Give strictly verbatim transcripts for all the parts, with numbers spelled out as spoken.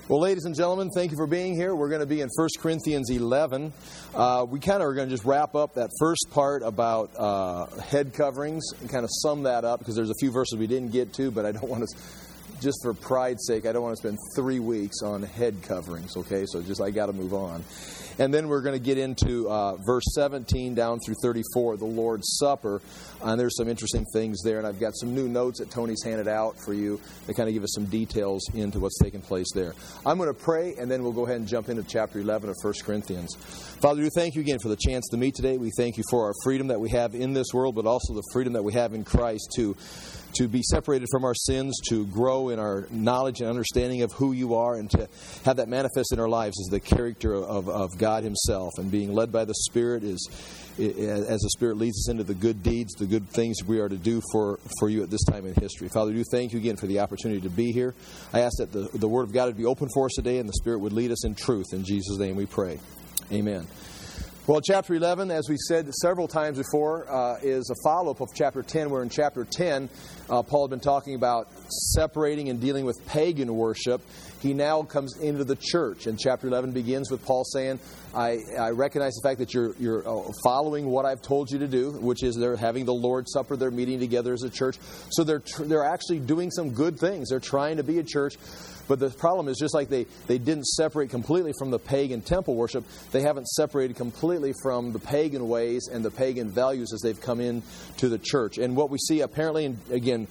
Well, ladies and gentlemen, thank you for being here. We're going to be in First Corinthians eleven. Uh, we kind of are going to just wrap up that first part about uh, head coverings and kind of sum that up because there's a few verses we didn't get to, but I don't want to, just for pride's sake, I don't want to spend three weeks on head coverings, okay? So just I got to move on. And then we're going to get into uh, verse seventeen down through thirty-four, the Lord's Supper. And there's some interesting things there. And I've got some new notes that Tony's handed out for you that kind of give us some details into what's taking place there. I'm going to pray, and then we'll go ahead and jump into chapter eleven of First Corinthians. Father, we thank you again for the chance to meet today. We thank you for our freedom that we have in this world, but also the freedom that we have in Christ to to be separated from our sins, to grow in our knowledge and understanding of who you are, and to have that manifest in our lives as the character of, of God himself. And being led by the Spirit is, as the Spirit leads us into the good deeds, the good things we are to do for, for you at this time in history. Father, we do thank you again for the opportunity to be here. I ask that the, the Word of God would be open for us today, and the Spirit would lead us in truth. In Jesus' name we pray. Amen. Well, chapter eleven, as we said several times before, uh, is a follow-up of chapter ten, where in chapter ten, uh, Paul had been talking about separating and dealing with pagan worship. He now comes into the church, and chapter eleven begins with Paul saying, I, I recognize the fact that you're, you're following what I've told you to do, which is they're having the Lord's Supper, they're meeting together as a church. So they're tr- they're actually doing some good things. They're trying to be a church. But the problem is, just like they, they didn't separate completely from the pagan temple worship, they haven't separated completely from the pagan ways and the pagan values as they've come in to the church. And what we see apparently, in, again,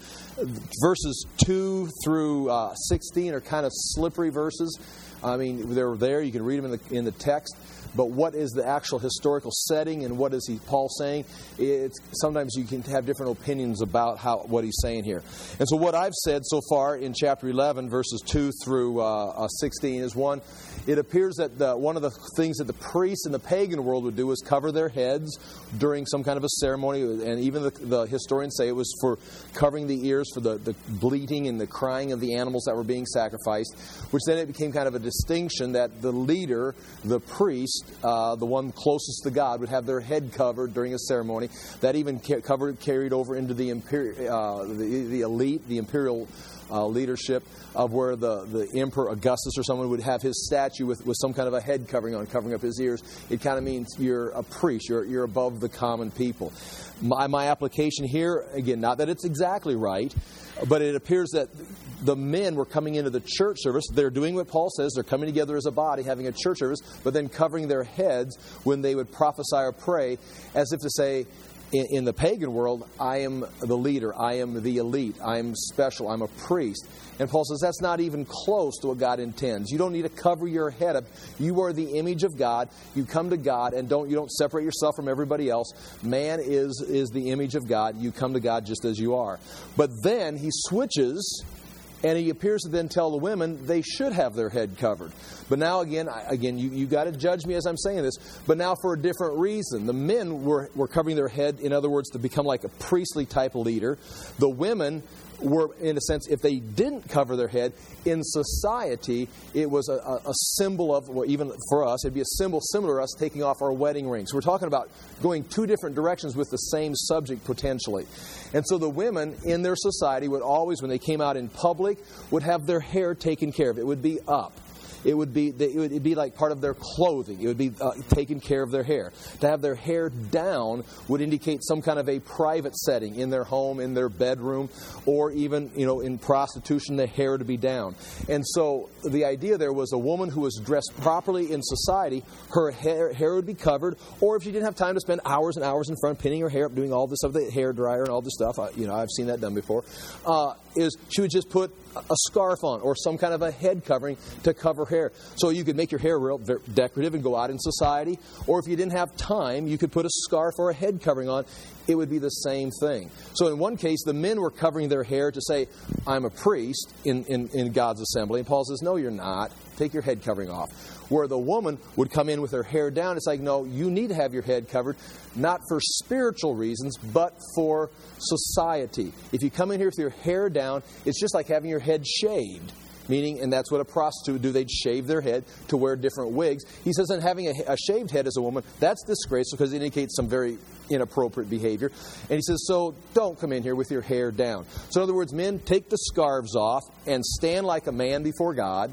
verses two through uh, sixteen are kind of slippery verses. I mean, they're there. You can read them in the in the text. But what is the actual historical setting, and what is he Paul saying? It's sometimes you can have different opinions about how what he's saying here. And so what I've said so far in chapter eleven, verses two through uh, sixteen, is one. It appears that the, one of the things that the priests in the pagan world would do was cover their heads during some kind of a ceremony, and even the, the historians say it was for covering the ears for the, the bleating and the crying of the animals that were being sacrificed, which then it became kind of a distinction that the leader, the priest, uh, the one closest to God, would have their head covered during a ceremony. That even ca- covered carried over into the, imperi- uh, the, the elite, the imperial Uh, leadership, of where the, the Emperor Augustus or someone would have his statue with, with some kind of a head covering on, covering up his ears. It kind of means you're a priest. You're, you're above the common people. My, my application here, again, not that it's exactly right, but it appears that the men were coming into the church service. They're doing what Paul says. They're coming together as a body, having a church service, but then covering their heads when they would prophesy or pray, as if to say, In, in the pagan world, I am the leader, I am the elite, I am special, I'm a priest. And Paul says that's not even close to what God intends. You don't need to cover your head up. You are the image of God. You come to God and don't you don't separate yourself from everybody else. Man is, is the image of God. You come to God just as you are. But then he switches, and he appears to then tell the women they should have their head covered. But now, again, again, you, you got to judge me as I'm saying this, but now for a different reason. The men were, were covering their head, in other words, to become like a priestly type leader. The women were, in a sense, if they didn't cover their head, in society, it was a, a symbol of, well, even for us, it'd be a symbol similar to us taking off our wedding rings. So we're talking about going two different directions with the same subject, potentially. And so the women in their society would always, when they came out in public, would have their hair taken care of. It would be up. It would be it would be like part of their clothing. It would be uh, taking care of their hair. To have their hair down would indicate some kind of a private setting in their home, in their bedroom, or even, you know, in prostitution, the hair to be down. And so the idea there was a woman who was dressed properly in society, her hair, hair would be covered, or if she didn't have time to spend hours and hours in front pinning her hair up, doing all this stuff, the hair dryer and all this stuff, I, you know, I've seen that done before, uh, is she would just put a scarf on or some kind of a head covering to cover hair. So you could make your hair real decorative and go out in society. Or if you didn't have time, you could put a scarf or a head covering on. It would be the same thing. So in one case, the men were covering their hair to say, I'm a priest in, in, in God's assembly. And Paul says, no, you're not. Take your head covering off. Where the woman would come in with her hair down, it's like, no, you need to have your head covered, not for spiritual reasons, but for society. If you come in here with your hair down, it's just like having your head shaved. Meaning, and that's what a prostitute would do, they'd shave their head to wear different wigs. He says that having a, a shaved head as a woman, that's disgraceful because it indicates some very inappropriate behavior. And he says, so don't come in here with your hair down. So in other words, men, take the scarves off and stand like a man before God.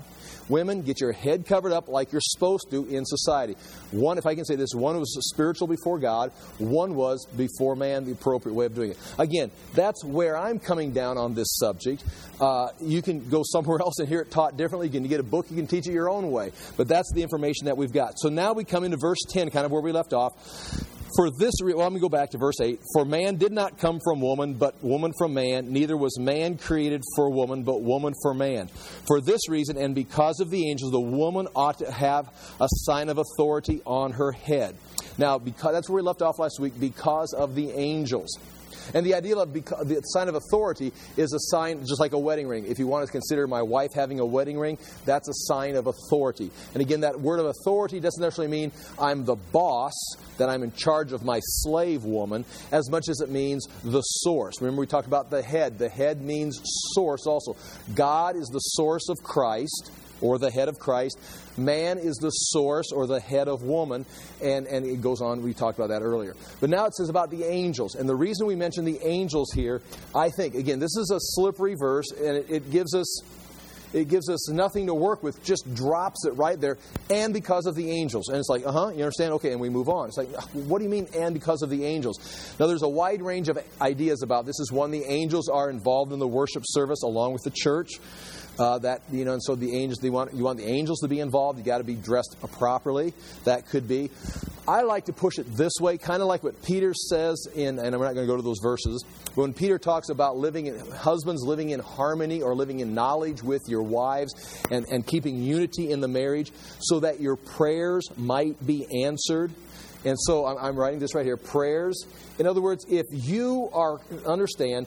Women, get your head covered up like you're supposed to in society. One, if I can say this, one was spiritual before God. One was before man, the appropriate way of doing it. Again, that's where I'm coming down on this subject. Uh, you can go somewhere else and hear it taught differently. You can get a book, you can teach it your own way. But that's the information that we've got. So now we come into verse ten, kind of where we left off. For this reason, well, let me go back to verse eight. For man did not come from woman, but woman from man. Neither was man created for woman, but woman for man. For this reason, and because of the angels, the woman ought to have a sign of authority on her head. Now, because that's where we left off last week, because of the angels. And the idea of beca- the sign of authority is a sign, just like a wedding ring. If you want to consider my wife having a wedding ring, that's a sign of authority. And again, that word of authority doesn't necessarily mean I'm the boss, that I'm in charge of my slave woman, as much as it means the source. Remember we talked about the head. The head means source also. God is the source of Christ, or the head of Christ. Man is the source or the head of woman. And, and it goes on. We talked about that earlier. But now it says about the angels. And the reason we mention the angels here, I think, again, this is a slippery verse, and it, it gives us it gives us nothing to work with, just drops it right there. And because of the angels. And it's like, uh-huh, you understand? Okay, and we move on. It's like, what do you mean, and because of the angels? Now, there's a wide range of ideas about this. Is one, the angels are involved in the worship service along with the church. Uh, that you know, and so the angels, they want you want the angels to be involved. You got to be dressed properly. That could be. I like to push it this way, kind of like what Peter says in, and I'm not going to go to those verses. But when Peter talks about living, in, husbands living in harmony or living in knowledge with your wives, and, and keeping unity in the marriage, so that your prayers might be answered. And so I'm, I'm writing this right here: prayers. In other words, if you are understand.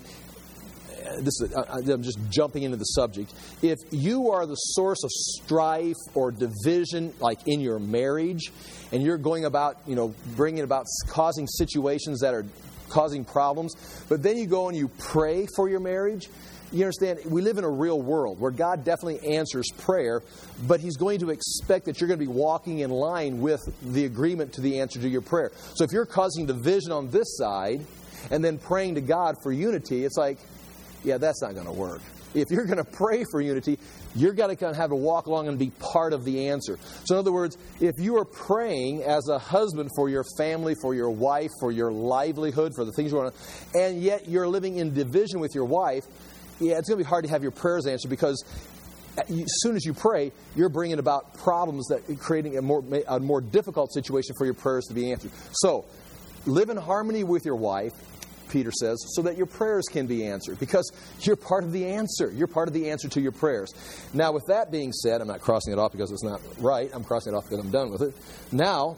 This is, I'm just jumping into the subject. If you are the source of strife or division, like in your marriage, and you're going about, you know, bringing about causing situations that are causing problems, but then you go and you pray for your marriage, you understand, we live in a real world where God definitely answers prayer, but He's going to expect that you're going to be walking in line with the agreement to the answer to your prayer. So if you're causing division on this side and then praying to God for unity, it's like, yeah, that's not going to work. If you're going to pray for unity, you're going to kind of have to walk along and be part of the answer. So in other words, if you are praying as a husband for your family, for your wife, for your livelihood, for the things you want to, and yet you're living in division with your wife, yeah, it's going to be hard to have your prayers answered, because as soon as you pray, you're bringing about problems that are creating a more, a more difficult situation for your prayers to be answered. So live in harmony with your wife, Peter says, so that your prayers can be answered, because you're part of the answer. You're part of the answer to your prayers. Now, with that being said, I'm not crossing it off because it's not right. I'm crossing it off because I'm done with it. Now,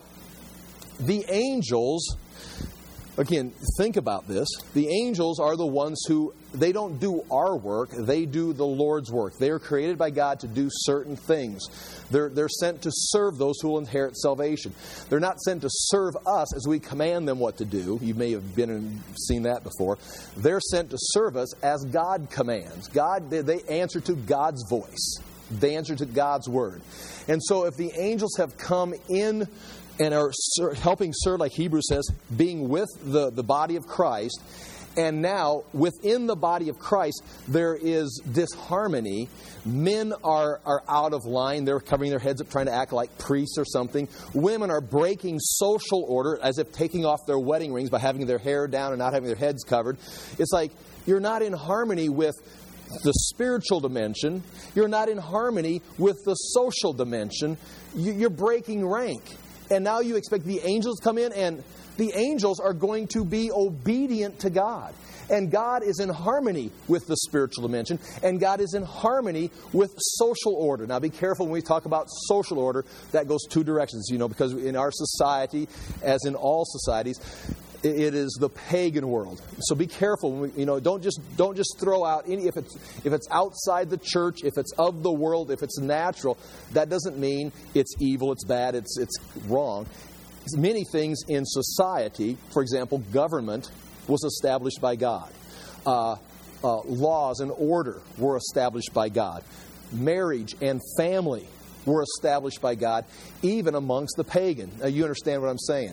the angels, again, think about this. The angels are the ones who, they don't do our work. They do the Lord's work. They are created by God to do certain things. They're, they're sent to serve those who will inherit salvation. They're not sent to serve us as we command them what to do. You may have been and seen that before. They're sent to serve us as God commands. God, they, they answer to God's voice. They answer to God's word. And so if the angels have come in and are ser- helping serve, like Hebrews says, being with the, the body of Christ, and now within the body of Christ there is disharmony. Men are, are out of line. They're covering their heads up, trying to act like priests or something. Women are breaking social order, as if taking off their wedding rings by having their hair down and not having their heads covered. It's like you're not in harmony with the spiritual dimension. You're not in harmony with the social dimension. You're breaking rank. And now you expect the angels to come in, and the angels are going to be obedient to God. And God is in harmony with the spiritual dimension, and God is in harmony with social order. Now be careful when we talk about social order. That goes two directions, you know, because in our society, as in all societies, it is the pagan world. So be careful. When we, you know, don't just don't just throw out any. If it's if it's outside the church, if it's of the world, if it's natural, that doesn't mean it's evil, it's bad, it's it's wrong. Many things in society, for example, government was established by God. Uh, uh, laws and order were established by God. Marriage and family were established by God, even amongst the pagan. Now, you understand what I'm saying.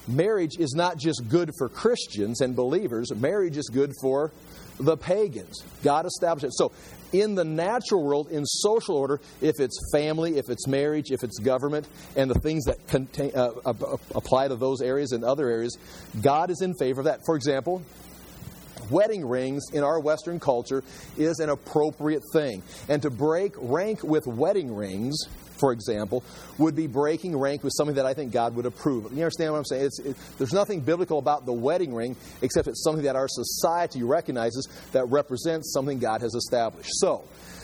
marriage is not just good for Christians and believers. Marriage is good for the pagans. God established it. So in the natural world, in social order, if it's family, if it's marriage, if it's government, and the things that contain, uh, apply to those areas and other areas, God is in favor of that. For example, wedding rings in our Western culture is an appropriate thing. And to break rank with wedding rings, for example, would be breaking rank with something that I think God would approve of. You understand what I'm saying? It's, it, there's nothing biblical about the wedding ring, except it's something that our society recognizes that represents something God has established. So,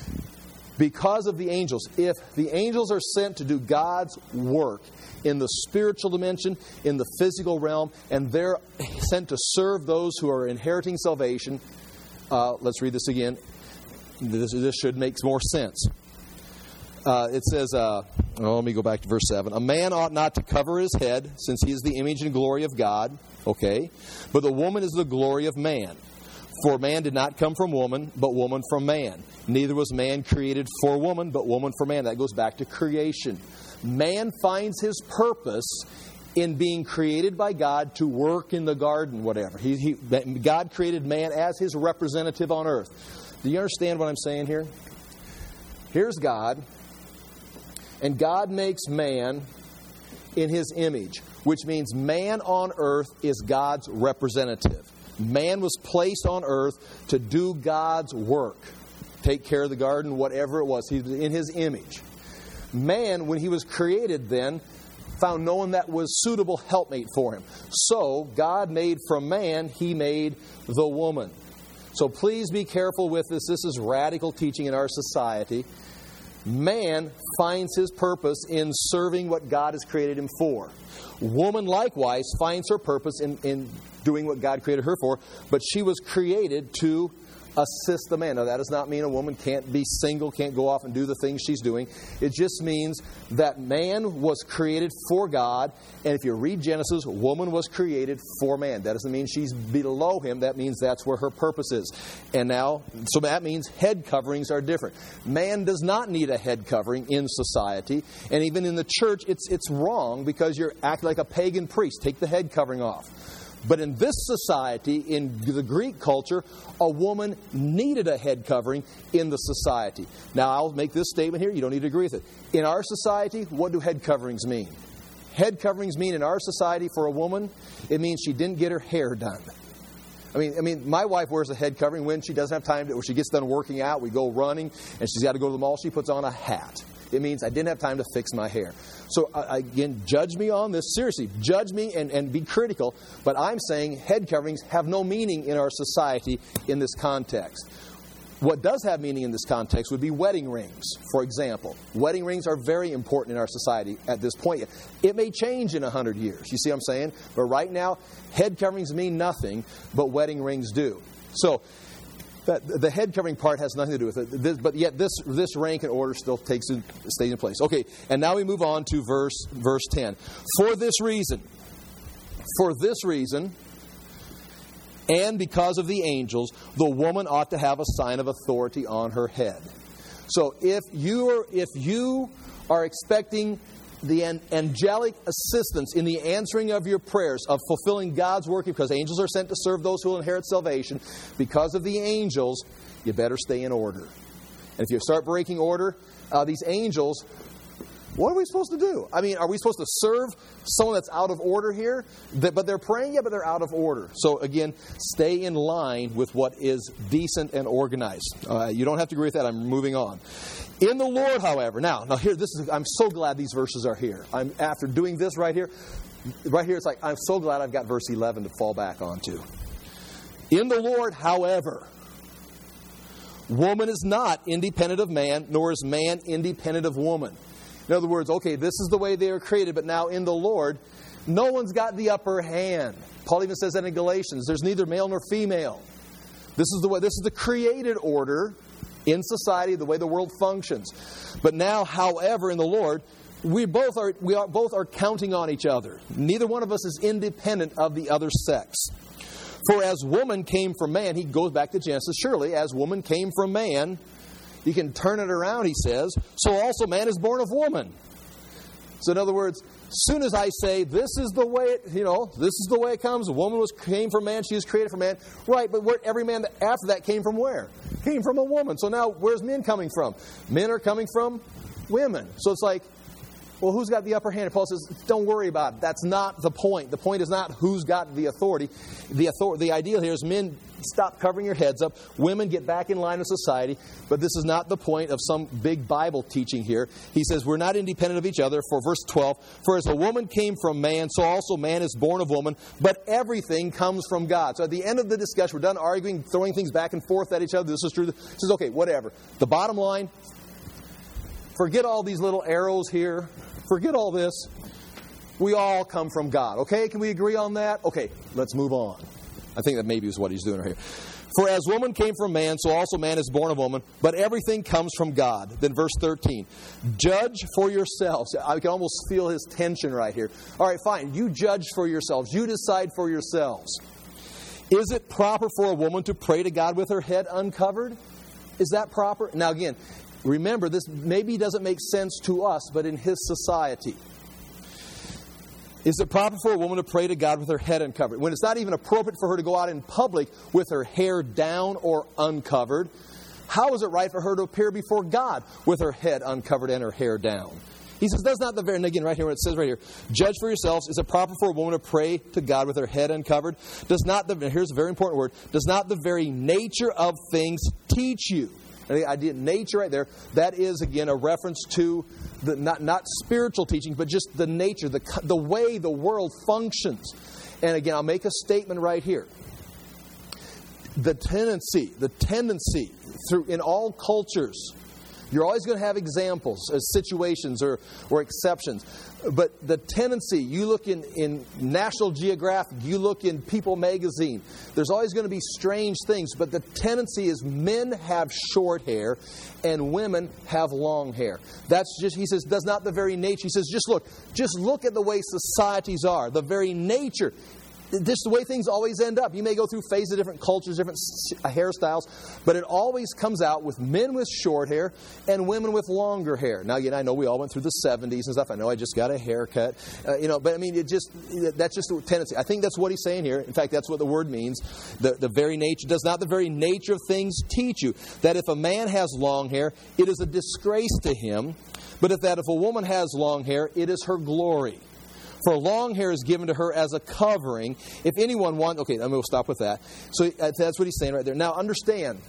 because of the angels, if the angels are sent to do God's work in the spiritual dimension, in the physical realm, and they're sent to serve those who are inheriting salvation, uh, let's read this again. This, this should make more sense. Uh, it says, uh, oh, let me go back to verse seven. A man ought not to cover his head, since he is the image and glory of God. Okay. But the woman is the glory of man. For man did not come from woman, but woman from man. Neither was man created for woman, but woman for man. That goes back to creation. Man finds his purpose in being created by God to work in the garden, whatever. He, he, God created man as his representative on earth. Do you understand what I'm saying here? Here's God. And God makes man in His image, which means man on earth is God's representative. Man was placed on earth to do God's work. Take care of the garden, whatever it was. He's in His image. Man, when he was created then, found no one that was suitable helpmate for him. So, God made from man, He made the woman. So please be careful with this. This is radical teaching in our society. Man finds his purpose in serving what God has created him for. Woman, likewise, finds her purpose in, in doing what God created her for, but she was created to assist the man. Now, that does not mean a woman can't be single, can't go off and do the things she's doing. It just means that man was created for God, and if you read Genesis, woman was created for man. That doesn't mean she's below him. That means that's where her purpose is. And now, so that means head coverings are different. Man does not need a head covering in society, and even in the church, it's it's wrong because you're acting like a pagan priest. Take the head covering off. But in this society, in the Greek culture, a woman needed a head covering in the society. Now, I'll make this statement here. You don't need to agree with it. In our society, what do head coverings mean? Head coverings mean in our society for a woman, it means she didn't get her hair done. I mean, I mean, my wife wears a head covering when she doesn't have time to, when she gets done working out, we go running, and she's got to go to the mall, she puts on a hat. It means I didn't have time to fix my hair. So, uh, again, judge me on this. Seriously, judge me and, and be critical. But I'm saying head coverings have no meaning in our society in this context. What does have meaning in this context would be wedding rings, for example. Wedding rings are very important in our society at this point. It may change in a hundred years. You see what I'm saying? But right now, head coverings mean nothing, but wedding rings do. So, That the head covering part has nothing to do with it, this, but yet this this rank and order still takes in, stays in place. Okay, and now we move on to verse verse ten. For this reason, for this reason, and because of the angels, the woman ought to have a sign of authority on her head. So if you are if you are expecting the angelic assistance in the answering of your prayers, of fulfilling God's work, because angels are sent to serve those who will inherit salvation, because of the angels, you better stay in order. And if you start breaking order, uh, these angels, what are we supposed to do? I mean, are we supposed to serve someone that's out of order here? But they're praying, yeah, but they're out of order. So again, stay in line with what is decent and organized. Uh, you don't have to agree with that. I'm moving on. In the Lord, however, now, now here, this is. I'm so glad these verses are here. I'm after doing this right here, right here. It's like I'm so glad I've got verse eleven to fall back onto. In the Lord, however, woman is not independent of man, nor is man independent of woman. In other words, okay, this is the way they are created, but now in the Lord, no one's got the upper hand. Paul even says that in Galatians. There's neither male nor female. This is the way. This is the created order in society, the way the world functions. But now, however, in the Lord, we both are we are both are counting on each other. Neither one of us is independent of the other sex. For as woman came from man, he goes back to Genesis. Surely, as woman came from man, you can turn it around, he says, so also man is born of woman. So in other words, as soon as I say, this is the way it, you know, this is the way it comes. A woman was came from man, she was created from man. Right, but where, every man that, after that came from where? Came from a woman. So now, where's men coming from? Men are coming from women. So it's like, well, who's got the upper hand? And Paul says, don't worry about it. That's not the point. The point is not who's got the authority. The authority, the ideal here is men stop covering your heads up. Women get back in line with society. But this is not the point of some big Bible teaching here. He says, we're not independent of each other. For verse twelve, for as a woman came from man, so also man is born of woman. But everything comes from God. So at the end of the discussion, we're done arguing, throwing things back and forth at each other. This is true. This is okay, whatever. The bottom line, forget all these little arrows here. Forget all this. We all come from God. Okay, can we agree on that? Okay, let's move on. I think that maybe is what he's doing right here. For as woman came from man, so also man is born of woman, but everything comes from God. Then verse thirteen. Judge for yourselves. I can almost feel his tension right here. All right, fine. You judge for yourselves. You decide for yourselves. Is it proper for a woman to pray to God with her head uncovered? Is that proper? Now again, remember, this maybe doesn't make sense to us, but in his society. Is it proper for a woman to pray to God with her head uncovered? When it's not even appropriate for her to go out in public with her hair down or uncovered, how is it right for her to appear before God with her head uncovered and her hair down? He says, does not the very, and again, right here, when it says right here, judge for yourselves, is it proper for a woman to pray to God with her head uncovered? Does not the, here's a very important word, does not the very nature of things teach you? And the idea, nature right there, that is, again, a reference to the not, not spiritual teaching, but just the nature, the, the way the world functions. And again, I'll make a statement right here. The tendency, the tendency through in all cultures, you're always going to have examples, uh, situations, or, or exceptions. But the tendency, you look in, in National Geographic, you look in People magazine, there's always going to be strange things. But the tendency is men have short hair and women have long hair. That's just, he says, does not the very nature. He says, just look, just look at the way societies are. The very nature. Just the way things always end up. You may go through phases of different cultures, different hairstyles, but it always comes out with men with short hair and women with longer hair. Now, again, I know we all went through the seventies and stuff. I know I just got a haircut, uh, you know, but I mean, it just that's just a tendency. I think that's what he's saying here. In fact, that's what the word means. The the very nature does not the very nature of things teach you that if a man has long hair, it is a disgrace to him, but if that if a woman has long hair, it is her glory. For long hair is given to her as a covering. If anyone wants... Okay, I'm going to stop with that. So that's what he's saying right there. Now, understand,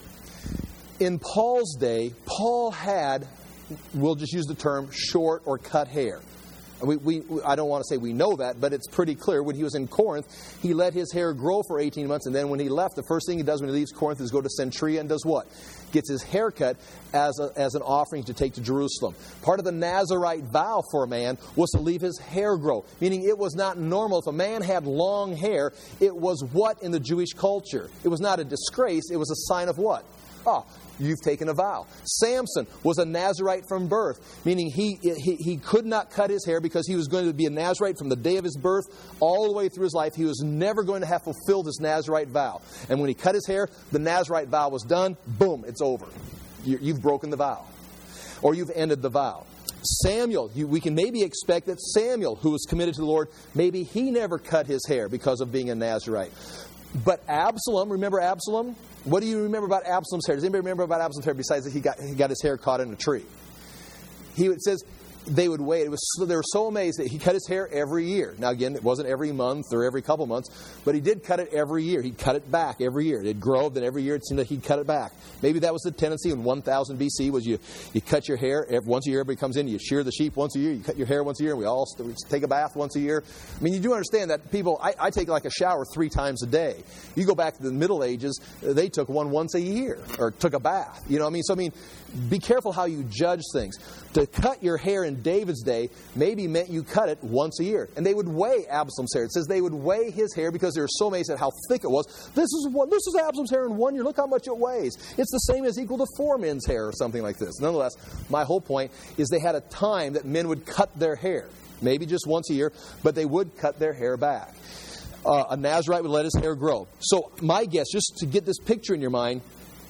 in Paul's day, Paul had, we'll just use the term, short or cut hair. We, we, I don't want to say we know that, but it's pretty clear. When he was in Corinth, he let his hair grow for eighteen months, and then when he left, the first thing he does when he leaves Corinth is go to Centuria and does what? Gets his hair cut as, a, as an offering to take to Jerusalem. Part of the Nazirite vow for a man was to leave his hair grow, meaning it was not normal. If a man had long hair, it was what in the Jewish culture? It was not a disgrace, it was a sign of what? Oh, you've taken a vow. Samson was a Nazirite from birth, meaning he, he he could not cut his hair because he was going to be a Nazirite from the day of his birth all the way through his life. He was never going to have fulfilled his Nazirite vow. And when he cut his hair, the Nazirite vow was done. Boom, it's over. You, you've broken the vow. Or you've ended the vow. Samuel, you, we can maybe expect that Samuel, who was committed to the Lord, maybe he never cut his hair because of being a Nazirite. But Absalom, remember Absalom? What do you remember about Absalom's hair? Does anybody remember about Absalom's hair besides that he got he got his hair caught in a tree? He it says they would wait. It was they were so amazed that he cut his hair every year. Now again, it wasn't every month or every couple months, but he did cut it every year. He'd cut it back every year. It'd grow, then every year it seemed like he'd cut it back. Maybe that was the tendency in one thousand B C was you you cut your hair every, once a year. Everybody comes in, you shear the sheep once a year, you cut your hair once a year, and we all we take a bath once a year. I mean, you do understand that people. I, I take like a shower three times a day. You go back to the Middle Ages, they took one once a year or took a bath. You know what I mean? So I mean, be careful how you judge things. To cut your hair in David's day maybe meant you cut it once a year. And they would weigh Absalom's hair. It says they would weigh his hair because they were so amazed at how thick it was. This is what this is Absalom's hair in one year. Look how much it weighs. It's the same as equal to four men's hair or something like this. Nonetheless, my whole point is they had a time that men would cut their hair. Maybe just once a year, but they would cut their hair back. Uh, a Nazirite would let his hair grow. So my guess, just to get this picture in your mind,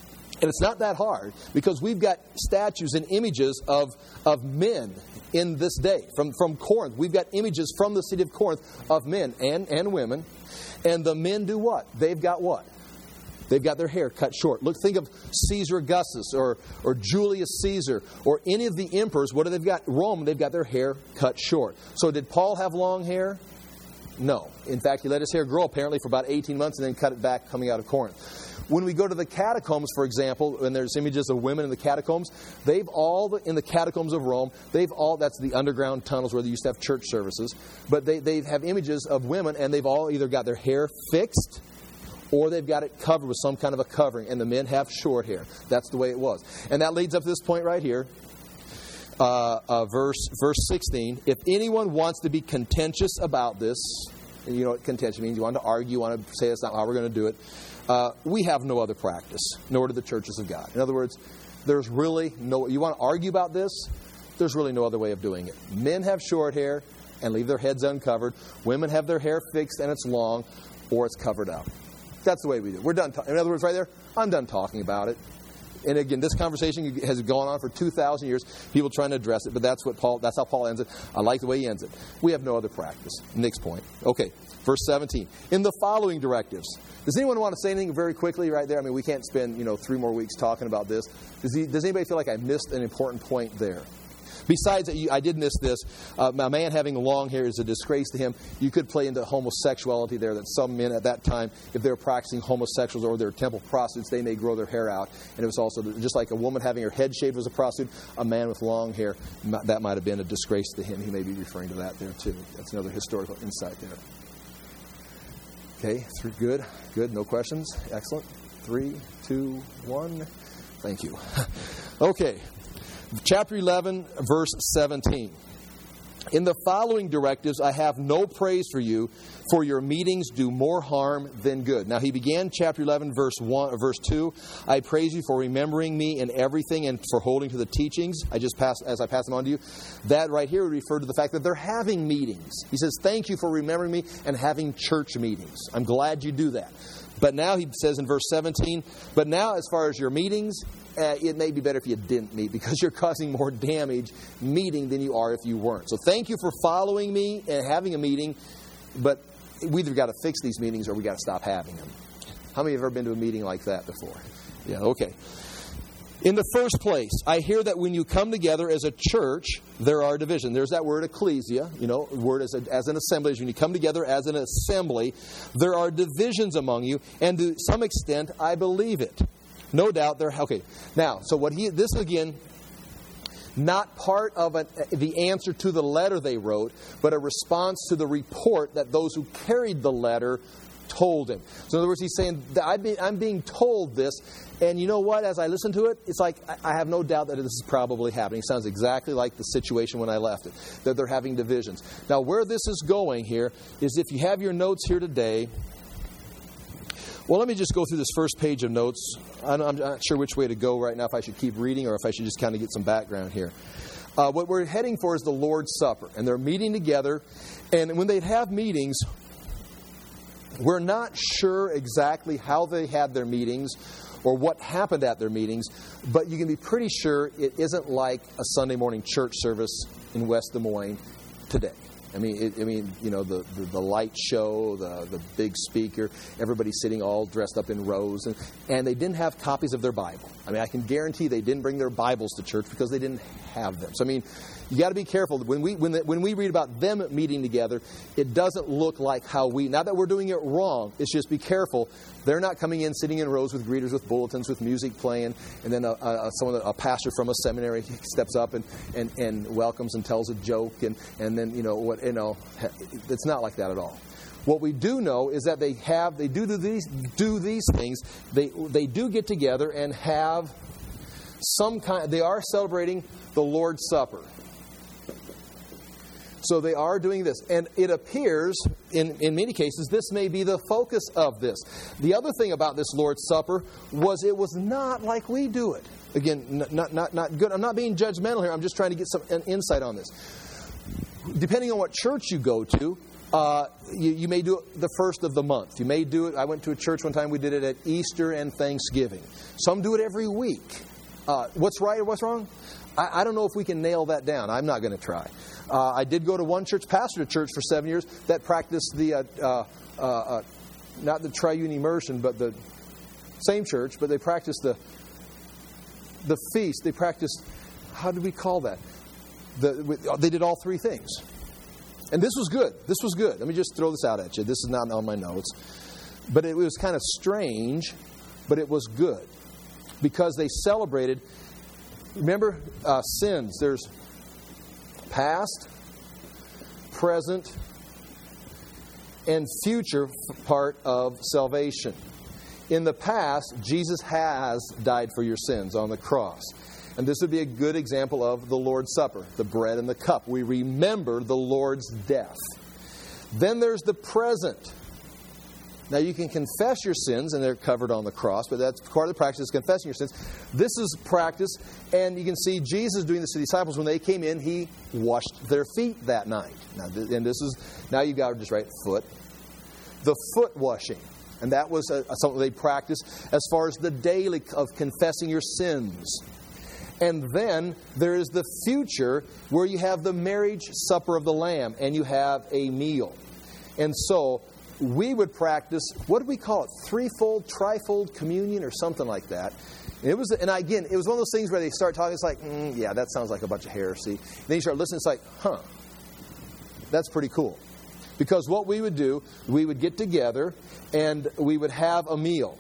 And it's not that hard, because we've got statues and images of, of men in this day. From, from Corinth, we've got images from the city of Corinth of men and, and women. And the men do what? They've got what? They've got their hair cut short. Look, think of Caesar Augustus or, or Julius Caesar or any of the emperors. What do they've got? Rome, they've got their hair cut short. So did Paul have long hair? No. In fact, he let his hair grow apparently for about eighteen months and then cut it back coming out of Corinth. When we go to the catacombs, for example, and there's images of women in the catacombs, they've all, in the catacombs of Rome, they've all, that's the underground tunnels where they used to have church services, but they, they have images of women, and they've all either got their hair fixed or they've got it covered with some kind of a covering, and the men have short hair. That's the way it was. And that leads up to this point right here, uh, uh, verse verse sixteen. If anyone wants to be contentious about this, and you know what contention means, you want to argue, you want to say that's not how we're going to do it, Uh, we have no other practice, nor do the churches of God. In other words, there's really no... You want to argue about this? There's really no other way of doing it. Men have short hair and leave their heads uncovered. Women have their hair fixed and it's long, or it's covered up. That's the way we do it. We're done. Ta- In other words, right there, I'm done talking about it. And again, this conversation has gone on for two thousand years. People trying to address it, but that's what Paul. That's how Paul ends it. I like the way he ends it. We have no other practice. Next point. Okay, verse seventeen. In the following directives. Does anyone want to say anything very quickly right there? I mean, we can't spend, you know, three more weeks talking about this. Does, he, does anybody feel like I missed an important point there? Besides, I did miss this. Uh, a man having long hair is a disgrace to him. You could play into homosexuality there, that some men at that time, if they were practicing homosexuals or they're temple prostitutes, they may grow their hair out. And it was also just like a woman having her head shaved was a prostitute, a man with long hair, that might have been a disgrace to him. He may be referring to that there too. That's another historical insight there. Okay, three, good, good. No questions. Excellent. Three, two, one. Thank you. Okay. Chapter eleven, verse seventeen. In the following directives, I have no praise for you, for your meetings do more harm than good. Now, he began chapter eleven, verse one, verse two. I praise you for remembering me in everything and for holding to the teachings. I just passed as I pass them on to you. That right here would refer to the fact that they're having meetings. He says, "Thank you for remembering me and having church meetings. I'm glad you do that." But now he says in verse seventeen, "But now, as far as your meetings, Uh, it may be better if you didn't meet, because you're causing more damage meeting than you are if you weren't. So thank you for following me and having a meeting, but we either got to fix these meetings or we got to stop having them." How many have ever been to a meeting like that before? Yeah, okay. In the first place, I hear that when you come together as a church, there are divisions. There's that word ecclesia, you know, word as, a, as an assembly. When you come together as an assembly, there are divisions among you, and to some extent, I believe it. No doubt they're okay. Now, so what he this again, not part of an, the answer to the letter they wrote, but a response to the report that those who carried the letter told him. So in other words, he's saying, I'm being told this, and you know what? As I listen to it, it's like I have no doubt that this is probably happening. It sounds exactly like the situation when I left it, that they're having divisions. Now, where this is going here is, if you have your notes here today. Well, let me just go through this first page of notes. I'm not sure which way to go right now, if I should keep reading or if I should just kind of get some background here. Uh, what we're heading for is the Lord's Supper. And they're meeting together. And when they'd have meetings, we're not sure exactly how they had their meetings or what happened at their meetings. But you can be pretty sure it isn't like a Sunday morning church service in West Des Moines today. I mean, it, I mean, you know, the, the, the light show, the, the big speaker, everybody sitting all dressed up in rows. And, and they didn't have copies of their Bible. I mean, I can guarantee they didn't bring their Bibles to church because they didn't have them. So, I mean, you got to be careful. When we when, the, when we read about them meeting together, it doesn't look like how we, not that we're doing it wrong, it's just be careful. They're not coming in, sitting in rows with greeters, with bulletins, with music playing, and then a, a, someone, a pastor from a seminary steps up and, and, and welcomes and tells a joke, and, and then, you know, what you know, it's not like that at all. What we do know is that they have, they do do these, do these things. They they do get together and have some kind. They are celebrating the Lord's Supper. So they are doing this. And it appears, in, in many cases, this may be the focus of this. The other thing about this Lord's Supper was it was not like we do it. Again, not not not good. I'm not being judgmental here. I'm just trying to get some an insight on this. Depending on what church you go to, Uh, you, you may do it the first of the month. You may do it. I went to a church one time. We did it at Easter and Thanksgiving. Some do it every week. Uh, what's right or what's wrong? I, I don't know if we can nail that down. I'm not going to try. Uh, I did go to one church, pastored a church for seven years that practiced the, uh, uh, uh, not the triune immersion, but the same church, but they practiced the the feast. They practiced, how do we call that? The, they did all three things. And this was good. This was good. Let me just throw this out at you. This is not on my notes. But it was kind of strange, but it was good. Because they celebrated, remember, uh, sins. There's past, present, and future part of salvation. In the past, Jesus has died for your sins on the cross. And this would be a good example of the Lord's Supper, the bread and the cup. We remember the Lord's death. Then there's the present. Now you can confess your sins, and they're covered on the cross, but that's part of the practice, is confessing your sins. This is practice, and you can see Jesus doing this to the disciples. When they came in, He washed their feet that night. Now, and this is, now you've got to just write foot. The foot washing. And that was a, something they practiced as far as the daily of confessing your sins. And then there is the future where you have the marriage supper of the Lamb and you have a meal. And so we would practice, what do we call it? Threefold, trifold communion or something like that. And it was, and again, it was one of those things where they start talking, it's like, mm, yeah, that sounds like a bunch of heresy. And then you start listening, it's like, huh, that's pretty cool. Because what we would do, we would get together and we would have a meal.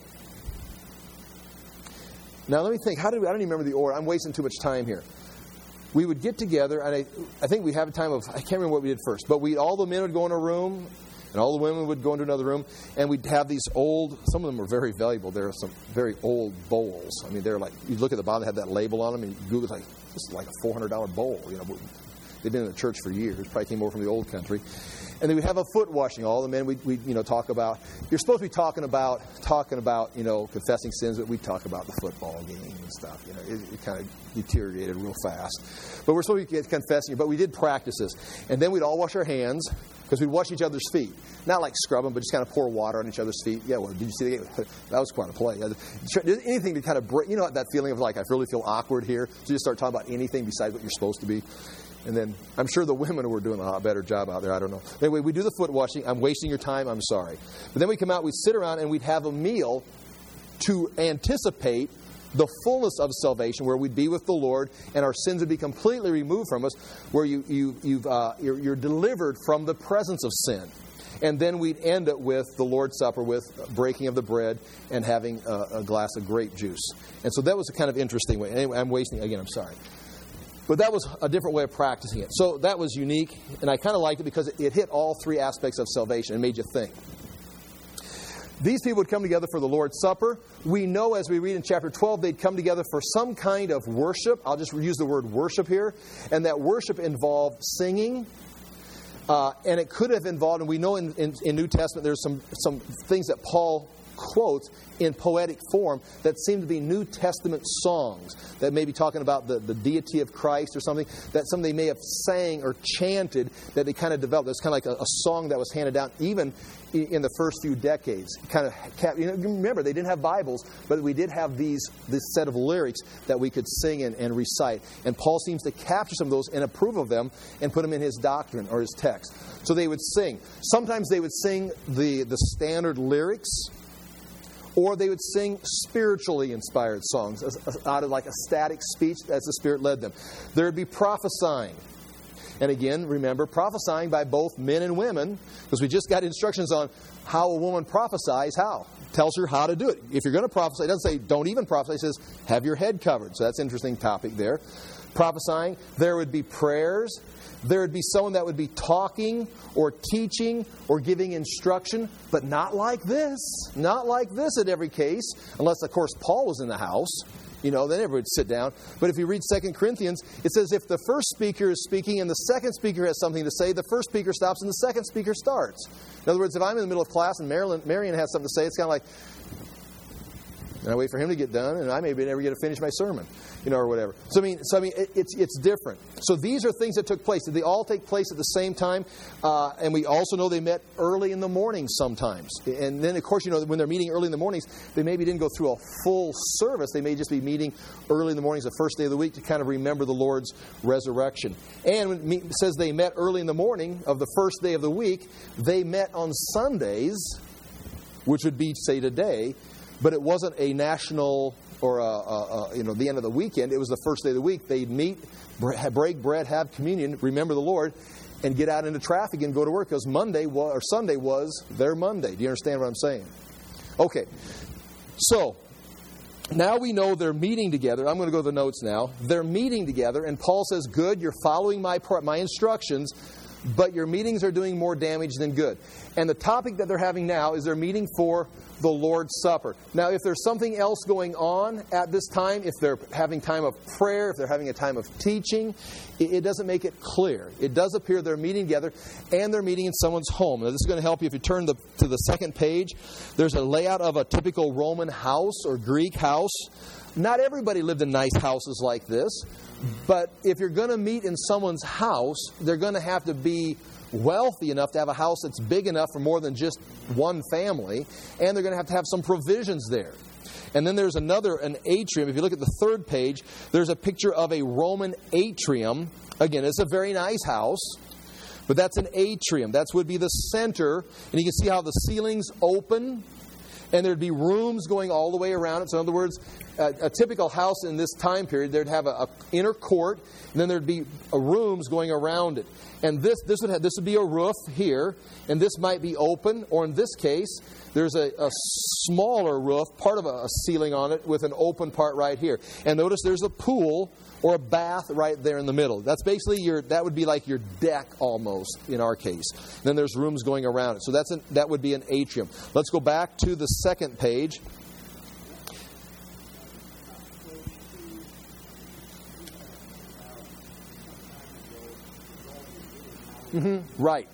Now, let me think. How did we, I don't even remember the order. I'm wasting too much time here. We would get together, and I, I think we have a time of, I can't remember what we did first, but we all the men would go in a room, and all the women would go into another room, and we'd have these old, some of them were very valuable. There are some very old bowls. I mean, they're like, you look at the bottom, they have that label on them, and you Google, it's like, this is like a four hundred dollars bowl. You know, they've been in the church for years. Probably came over from the old country. And then we'd have a foot washing. All the men, we'd, we'd you know, talk about, you're supposed to be talking about, talking about, you know, confessing sins, but we'd talk about the football game and stuff. You know, it, it kind of deteriorated real fast. But we're supposed to be confessing, but we did practice this. And then we'd all wash our hands, because we'd wash each other's feet. Not like scrub them, but just kind of pour water on each other's feet. Yeah, well, did you see the game? That was quite a play. Anything to kind of break, you know, that feeling of like, I really feel awkward here. So you just start talking about anything besides what you're supposed to be. And then I'm sure the women were doing a lot better job out there. I don't know. Anyway, we do the foot washing. I'm wasting your time. I'm sorry. But then we come out, we sit around, and we'd have a meal to anticipate the fullness of salvation, where we'd be with the Lord, and our sins would be completely removed from us, where you, you, you've, uh, you're, you're delivered from the presence of sin. And then we'd end it with the Lord's Supper, with breaking of the bread and having a, a glass of grape juice. And so that was a kind of interesting way. Anyway, I'm wasting, again, I'm sorry. But that was a different way of practicing it. So that was unique, and I kind of liked it because it hit all three aspects of salvation and made you think. These people would come together for the Lord's Supper. We know, as we read in chapter twelve, they'd come together for some kind of worship. I'll just use the word worship here. And that worship involved singing. Uh, and it could have involved, and we know in, in, in New Testament there's some, some things that Paul quotes in poetic form that seem to be New Testament songs that may be talking about the, the deity of Christ or something, that some they may have sang or chanted that they kind of developed. It's kind of like a, a song that was handed down even in, in the first few decades. Kind of, you know, remember, they didn't have Bibles, but we did have these this set of lyrics that we could sing and, and recite. And Paul seems to capture some of those and approve of them and put them in his doctrine or his text. So they would sing. Sometimes they would sing the, the standard lyrics, or they would sing spiritually inspired songs out of like a static speech as the Spirit led them. There would be prophesying. And again, remember, prophesying by both men and women, because we just got instructions on how a woman prophesies, how. It tells her how to do it. If you're going to prophesy, it doesn't say don't even prophesy. It says have your head covered. So that's an interesting topic there. Prophesying. There would be prayers. There would be someone that would be talking or teaching or giving instruction, but not like this. Not like this in every case, unless, of course, Paul was in the house. You know, then everyone would sit down. But if you read Second Corinthians, it says if the first speaker is speaking and the second speaker has something to say, the first speaker stops and the second speaker starts. In other words, if I'm in the middle of class and Marilyn, Marion has something to say, it's kind of like, And I wait for him to get done, and I maybe never get to finish my sermon, you know, or whatever. So I mean, so I mean, it, it's it's different. So these are things that took place. Did they all take place at the same time? Uh, and we also know they met early in the morning sometimes. And then, of course, you know, when they're meeting early in the mornings, they maybe didn't go through a full service. They may just be meeting early in the mornings, the first day of the week, to kind of remember the Lord's resurrection. And when it says they met early in the morning of the first day of the week, they met on Sundays, which would be, say, today. But it wasn't a national or, a, a, a, you know, the end of the weekend. It was the first day of the week. They'd meet, break bread, have communion, remember the Lord, and get out into traffic and go to work, because Monday was, or Sunday was their Monday. Do you understand what I'm saying? Okay. So, now we know they're meeting together. I'm going to go to the notes now. They're meeting together, and Paul says, good, you're following my my instructions, but your meetings are doing more damage than good. And the topic that they're having now is they're meeting for the Lord's Supper. Now, if there's something else going on at this time, if they're having time of prayer, if they're having a time of teaching, it, it doesn't make it clear. It does appear they're meeting together, and they're meeting in someone's home. Now, this is going to help you if you turn the, to the second page. There's a layout of a typical Roman house or Greek house. Not everybody lived in nice houses like this, but if you're going to meet in someone's house, they're going to have to be wealthy enough to have a house that's big enough for more than just one family, and they're going to have to have some provisions there. And then there's another, an atrium. If you look at the third page, there's a picture of a Roman atrium. Again, it's a very nice house, but that's an atrium. That would be the center, and you can see how the ceilings open, and there'd be rooms going all the way around it. So in other words, a, a typical house in this time period, there'd have a, a inner court, and then there'd be a rooms going around it. And this this would have, this would be a roof here, and this might be open, or in this case, there's a, a smaller roof, part of a, a ceiling on it, with an open part right here. And notice there's a pool or a bath right there in the middle. That's basically your, that would be like your deck almost in our case. And then there's rooms going around it. So that's an, that would be an atrium. Let's go back to the second page. Mm-hmm. Right.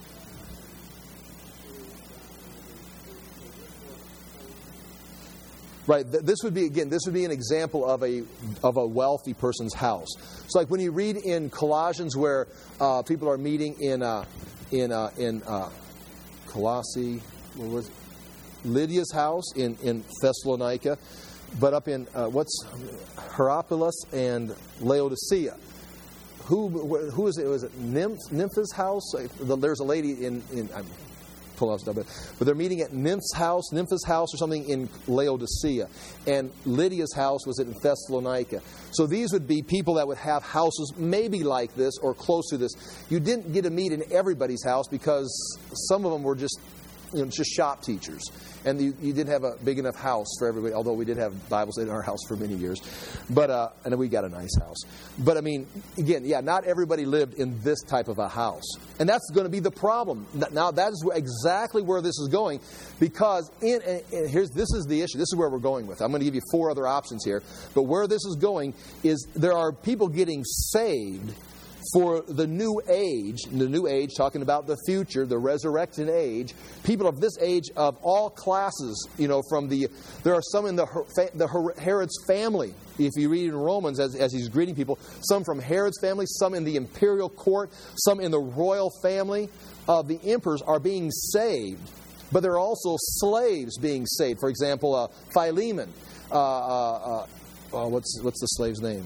Right. This would be, again, this would be an example of a of a wealthy person's house. So, like when you read in Colossians, where uh, people are meeting in uh, in uh, in uh, Colossae, what was it? Lydia's house in in Thessalonica, but up in uh, what's Hierapolis and Laodicea. Who who is it? Was it Nymph, Nympha's house? There's a lady in in. I'm, pull out stuff, but, but they're meeting at Nymph's house, Nympha's house, or something in Laodicea, and Lydia's house was in Thessalonica. So these would be people that would have houses maybe like this or close to this. You didn't get to meet in everybody's house because some of them were just, you know, just shop teachers. And you, you didn't have a big enough house for everybody, although we did have Bibles in our house for many years. But uh, and we got a nice house. But I mean, again, yeah, not everybody lived in this type of a house. And that's going to be the problem. Now, that is exactly where this is going, because in and here's this is the issue. This is where we're going with it. I'm going to give you four other options here. But where this is going is there are people getting saved for the new age, the new age, talking about the future, the resurrected age, people of this age of all classes, you know, from the, there are some in the, the Herod's family. If you read in Romans, as, as he's greeting people, some from Herod's family, some in the imperial court, some in the royal family of the emperors are being saved. But there are also slaves being saved. For example, uh, Philemon. Uh, uh, uh, what's, what's the slave's name?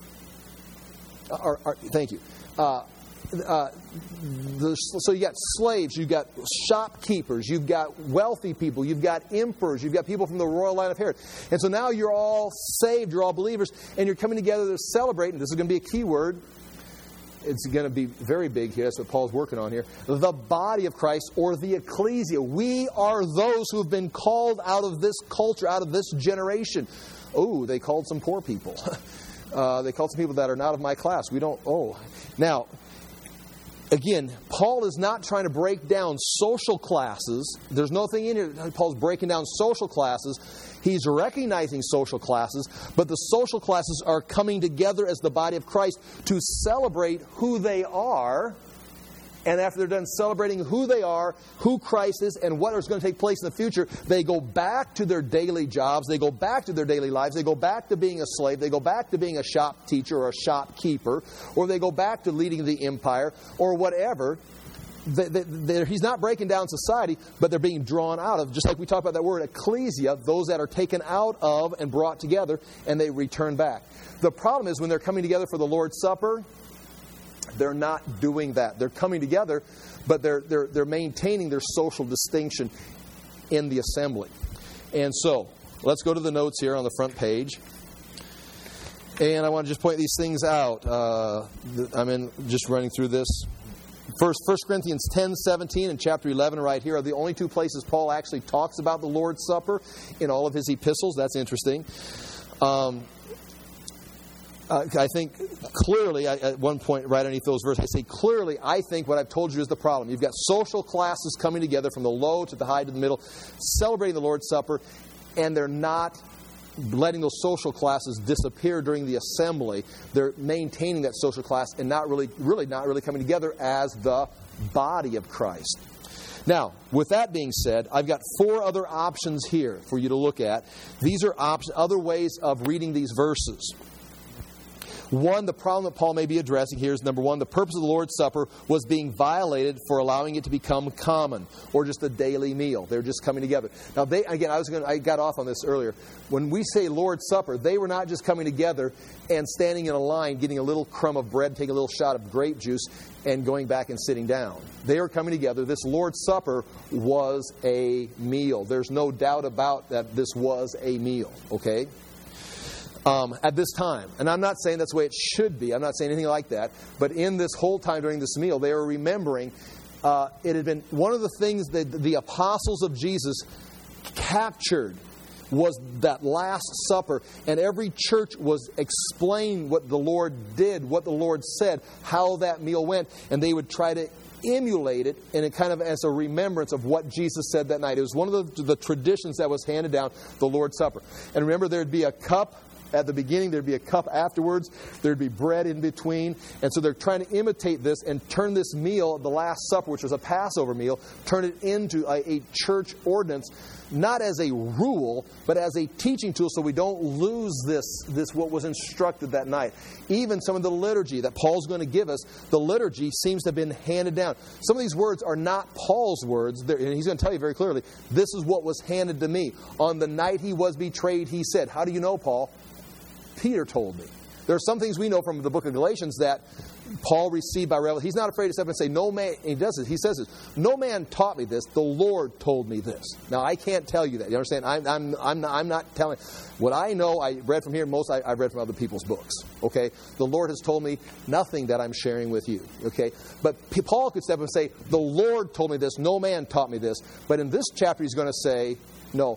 Or, or, thank you. Uh, uh, the, so you got slaves, you've got shopkeepers, you've got wealthy people, you've got emperors, you've got people from the royal line of Herod. And so now you're all saved, you're all believers, and you're coming together to celebrate, and this is going to be a key word. It's going to be very big here. That's what Paul's working on here. The body of Christ, or the ecclesia. We are those who have been called out of this culture, out of this generation. Oh, they called some poor people. Uh, they called some people that are not of my class. We don't, oh. Now, again, Paul is not trying to break down social classes. There's nothing in here. Paul's breaking down social classes. He's recognizing social classes, but the social classes are coming together as the body of Christ to celebrate who they are And after they're done celebrating who they are, who Christ is, and what is going to take place in the future, they go back to their daily jobs. They go back to their daily lives. They go back to being a slave. They go back to being a shop teacher or a shopkeeper. Or they go back to leading the empire or whatever. They, they, he's not breaking down society, but they're being drawn out of, just like we talked about that word ecclesia, those that are taken out of and brought together, and they return back. The problem is when they're coming together for the Lord's Supper, they're not doing that. They're coming together, but they're they're they're maintaining their social distinction in the assembly. And so, let's go to the notes here on the front page. And I want to just point these things out. Uh, I'm in just running through this. First, First Corinthians ten, seventeen and chapter eleven right here are the only two places Paul actually talks about the Lord's Supper in all of his epistles. That's interesting. Um, Uh, I think clearly, I, at one point right underneath those verses, I say clearly, I think what I've told you is the problem. You've got social classes coming together from the low to the high to the middle, celebrating the Lord's Supper, and they're not letting those social classes disappear during the assembly. They're maintaining that social class and not really, really not really coming together as the body of Christ. Now, with that being said, I've got four other options here for you to look at. These are op- other ways of reading these verses. One, the problem that Paul may be addressing here is, number one, the purpose of the Lord's Supper was being violated for allowing it to become common or just a daily meal. They're just coming together. Now, they again, I was going, I got off on this earlier. When we say Lord's Supper, they were not just coming together and standing in a line, getting a little crumb of bread, taking a little shot of grape juice, and going back and sitting down. They were coming together. This Lord's Supper was a meal. There's no doubt about that this was a meal, okay? Um, at this time. And I'm not saying that's the way it should be. I'm not saying anything like that. But in this whole time during this meal, they were remembering uh, it had been one of the things that the apostles of Jesus captured was that Last Supper. And every church was explaining what the Lord did, what the Lord said, how that meal went. And they would try to emulate it in a kind of as a remembrance of what Jesus said that night. It was one of the, the traditions that was handed down, the Lord's Supper. And remember, there'd be a cup at the beginning, there'd be a cup afterwards, there'd be bread in between. And so they're trying to imitate this and turn this meal, the Last Supper, which was a Passover meal, turn it into a, a church ordinance, not as a rule, but as a teaching tool so we don't lose this, this what was instructed that night. Even some of the liturgy that Paul's going to give us, the liturgy seems to have been handed down. Some of these words are not Paul's words, and he's going to tell you very clearly, this is what was handed to me. On the night he was betrayed, he said, how do you know, Paul? Peter told me. There are some things we know from the book of Galatians that Paul received by revelation. He's not afraid to step up and say, no man, and he does this, he says this, no man taught me this, the Lord told me this. Now, I can't tell you that. You understand? I'm, I'm, I'm, not, I'm not telling. What I know, I read from here, most I, I've read from other people's books. Okay? The Lord has told me nothing that I'm sharing with you. Okay? But Paul could step up and say, the Lord told me this, no man taught me this. But in this chapter, he's going to say, no,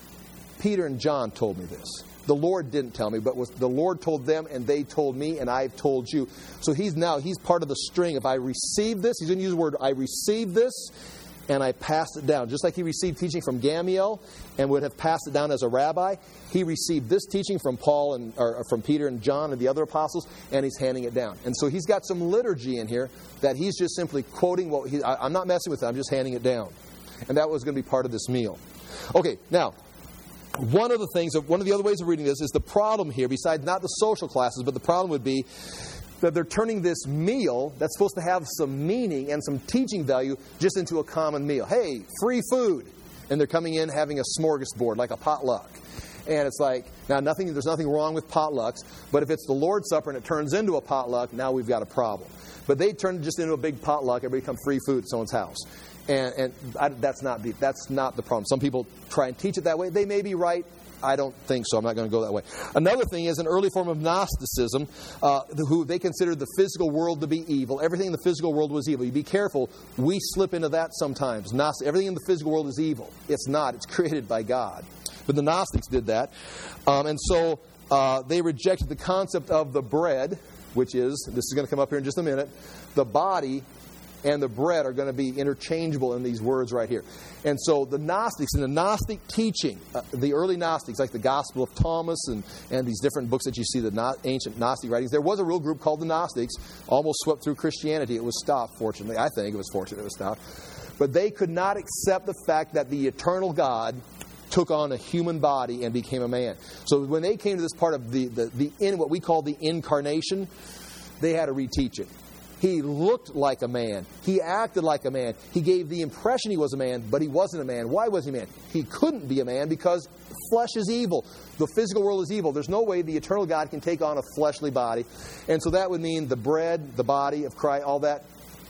Peter and John told me this. The Lord didn't tell me, but was the Lord told them, and they told me, and I've told you. So he's now, he's part of the string. If I receive this, he's going to use the word, I received this, and I passed it down. Just like he received teaching from Gamaliel and would have passed it down as a rabbi, he received this teaching from Paul and or from Peter and John and the other apostles, and he's handing it down. And so he's got some liturgy in here that he's just simply quoting what he, I, I'm not messing with it, I'm just handing it down. And that was going to be part of this meal. Okay, now, one of the things, one of the other ways of reading this is the problem here, besides not the social classes, but the problem would be that they're turning this meal that's supposed to have some meaning and some teaching value just into a common meal. Hey, free food. And they're coming in having a smorgasbord, like a potluck. And it's like, now nothing, there's nothing wrong with potlucks, but if it's the Lord's Supper and it turns into a potluck, now we've got a problem. But they turn it just into a big potluck, everybody come free food at someone's house. And, and I, that's not the that's not the problem. Some people try and teach it that way. They may be right. I don't think so. I'm not going to go that way. Another thing is an early form of Gnosticism, uh, who they considered the physical world to be evil. Everything in the physical world was evil. You be careful. We slip into that sometimes. Gnostic, everything in the physical world is evil. It's not. It's created by God. But the Gnostics did that. Um, and so uh, they rejected the concept of the bread, which is, this is going to come up here in just a minute, the body and the bread are going to be interchangeable in these words right here. And so the Gnostics, in the Gnostic teaching, uh, the early Gnostics, like the Gospel of Thomas and, and these different books that you see, the no, ancient Gnostic writings, there was a real group called the Gnostics, almost swept through Christianity. It was stopped, fortunately. I think it was fortunate it was stopped. But they could not accept the fact that the eternal God took on a human body and became a man. So when they came to this part of the, the, the in what we call the incarnation, they had to reteach it. He looked like a man. He acted like a man. He gave the impression he was a man, but he wasn't a man. Why was he a man? He couldn't be a man because flesh is evil. The physical world is evil. There's no way the eternal God can take on a fleshly body. And so that would mean the bread, the body of Christ, all that.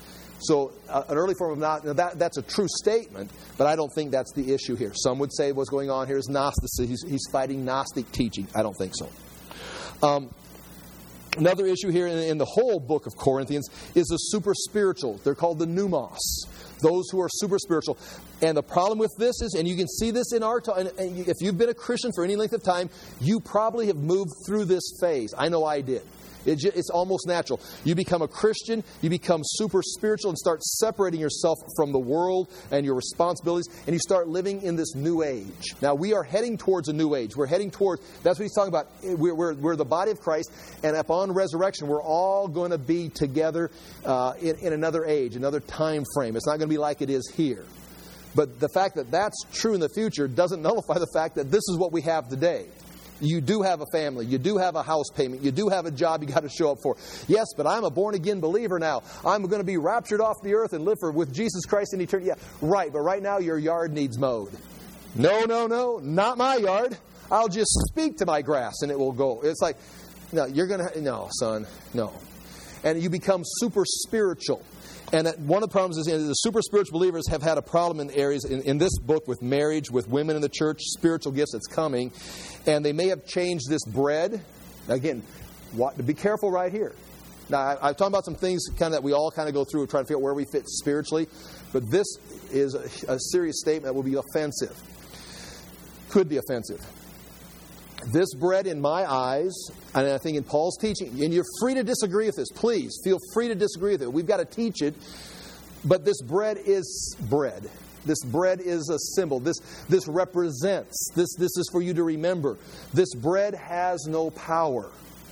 So uh, an early form of Gnosticism, that, that's a true statement, but I don't think that's the issue here. Some would say what's going on here is Gnosticism. He's, he's fighting Gnostic teaching. I don't think so. Um, another issue here in, in the whole book of Corinthians is the super spiritual. They're called the pneumos, those who are super spiritual. And the problem with this is, and you can see this in our time, and if you've been a Christian for any length of time, you probably have moved through this phase. I know I did. It just, it's almost natural. You become a Christian, you become super spiritual and start separating yourself from the world and your responsibilities, and you start living in this new age. Now, we are heading towards a new age. We're heading towards, that's what he's talking about. We're, we're, we're the body of Christ, and upon resurrection, we're all going to be together uh, in, in another age, another time frame. It's not going to be like it is here. But the fact that that's true in the future doesn't nullify the fact that this is what we have today. You do have a family. You do have a house payment. You do have a job you got to show up for. Yes, but I'm a born-again believer now. I'm going to be raptured off the earth and live for, with Jesus Christ in eternity. Yeah, right, but right now your yard needs mowed. No, no, no, not my yard. I'll just speak to my grass and it will go. It's like, no, you're going to, no, son, no. And you become super spiritual. And one of the problems is you know, the super spiritual believers have had a problem in areas in, in this book with marriage, with women in the church, spiritual gifts that's coming. And they may have changed this bread. Again, what, be careful right here. Now, I, I'm talking about some things kind of that we all kind of go through and try to figure out where we fit spiritually. But this is a, a serious statement that will be offensive. Could be offensive. This bread in my eyes, and I think in Paul's teaching, and you're free to disagree with this. Please, feel free to disagree with it. We've got to teach it. But this bread is bread. This bread is a symbol. This, this represents. This, this is for you to remember. This bread has no power.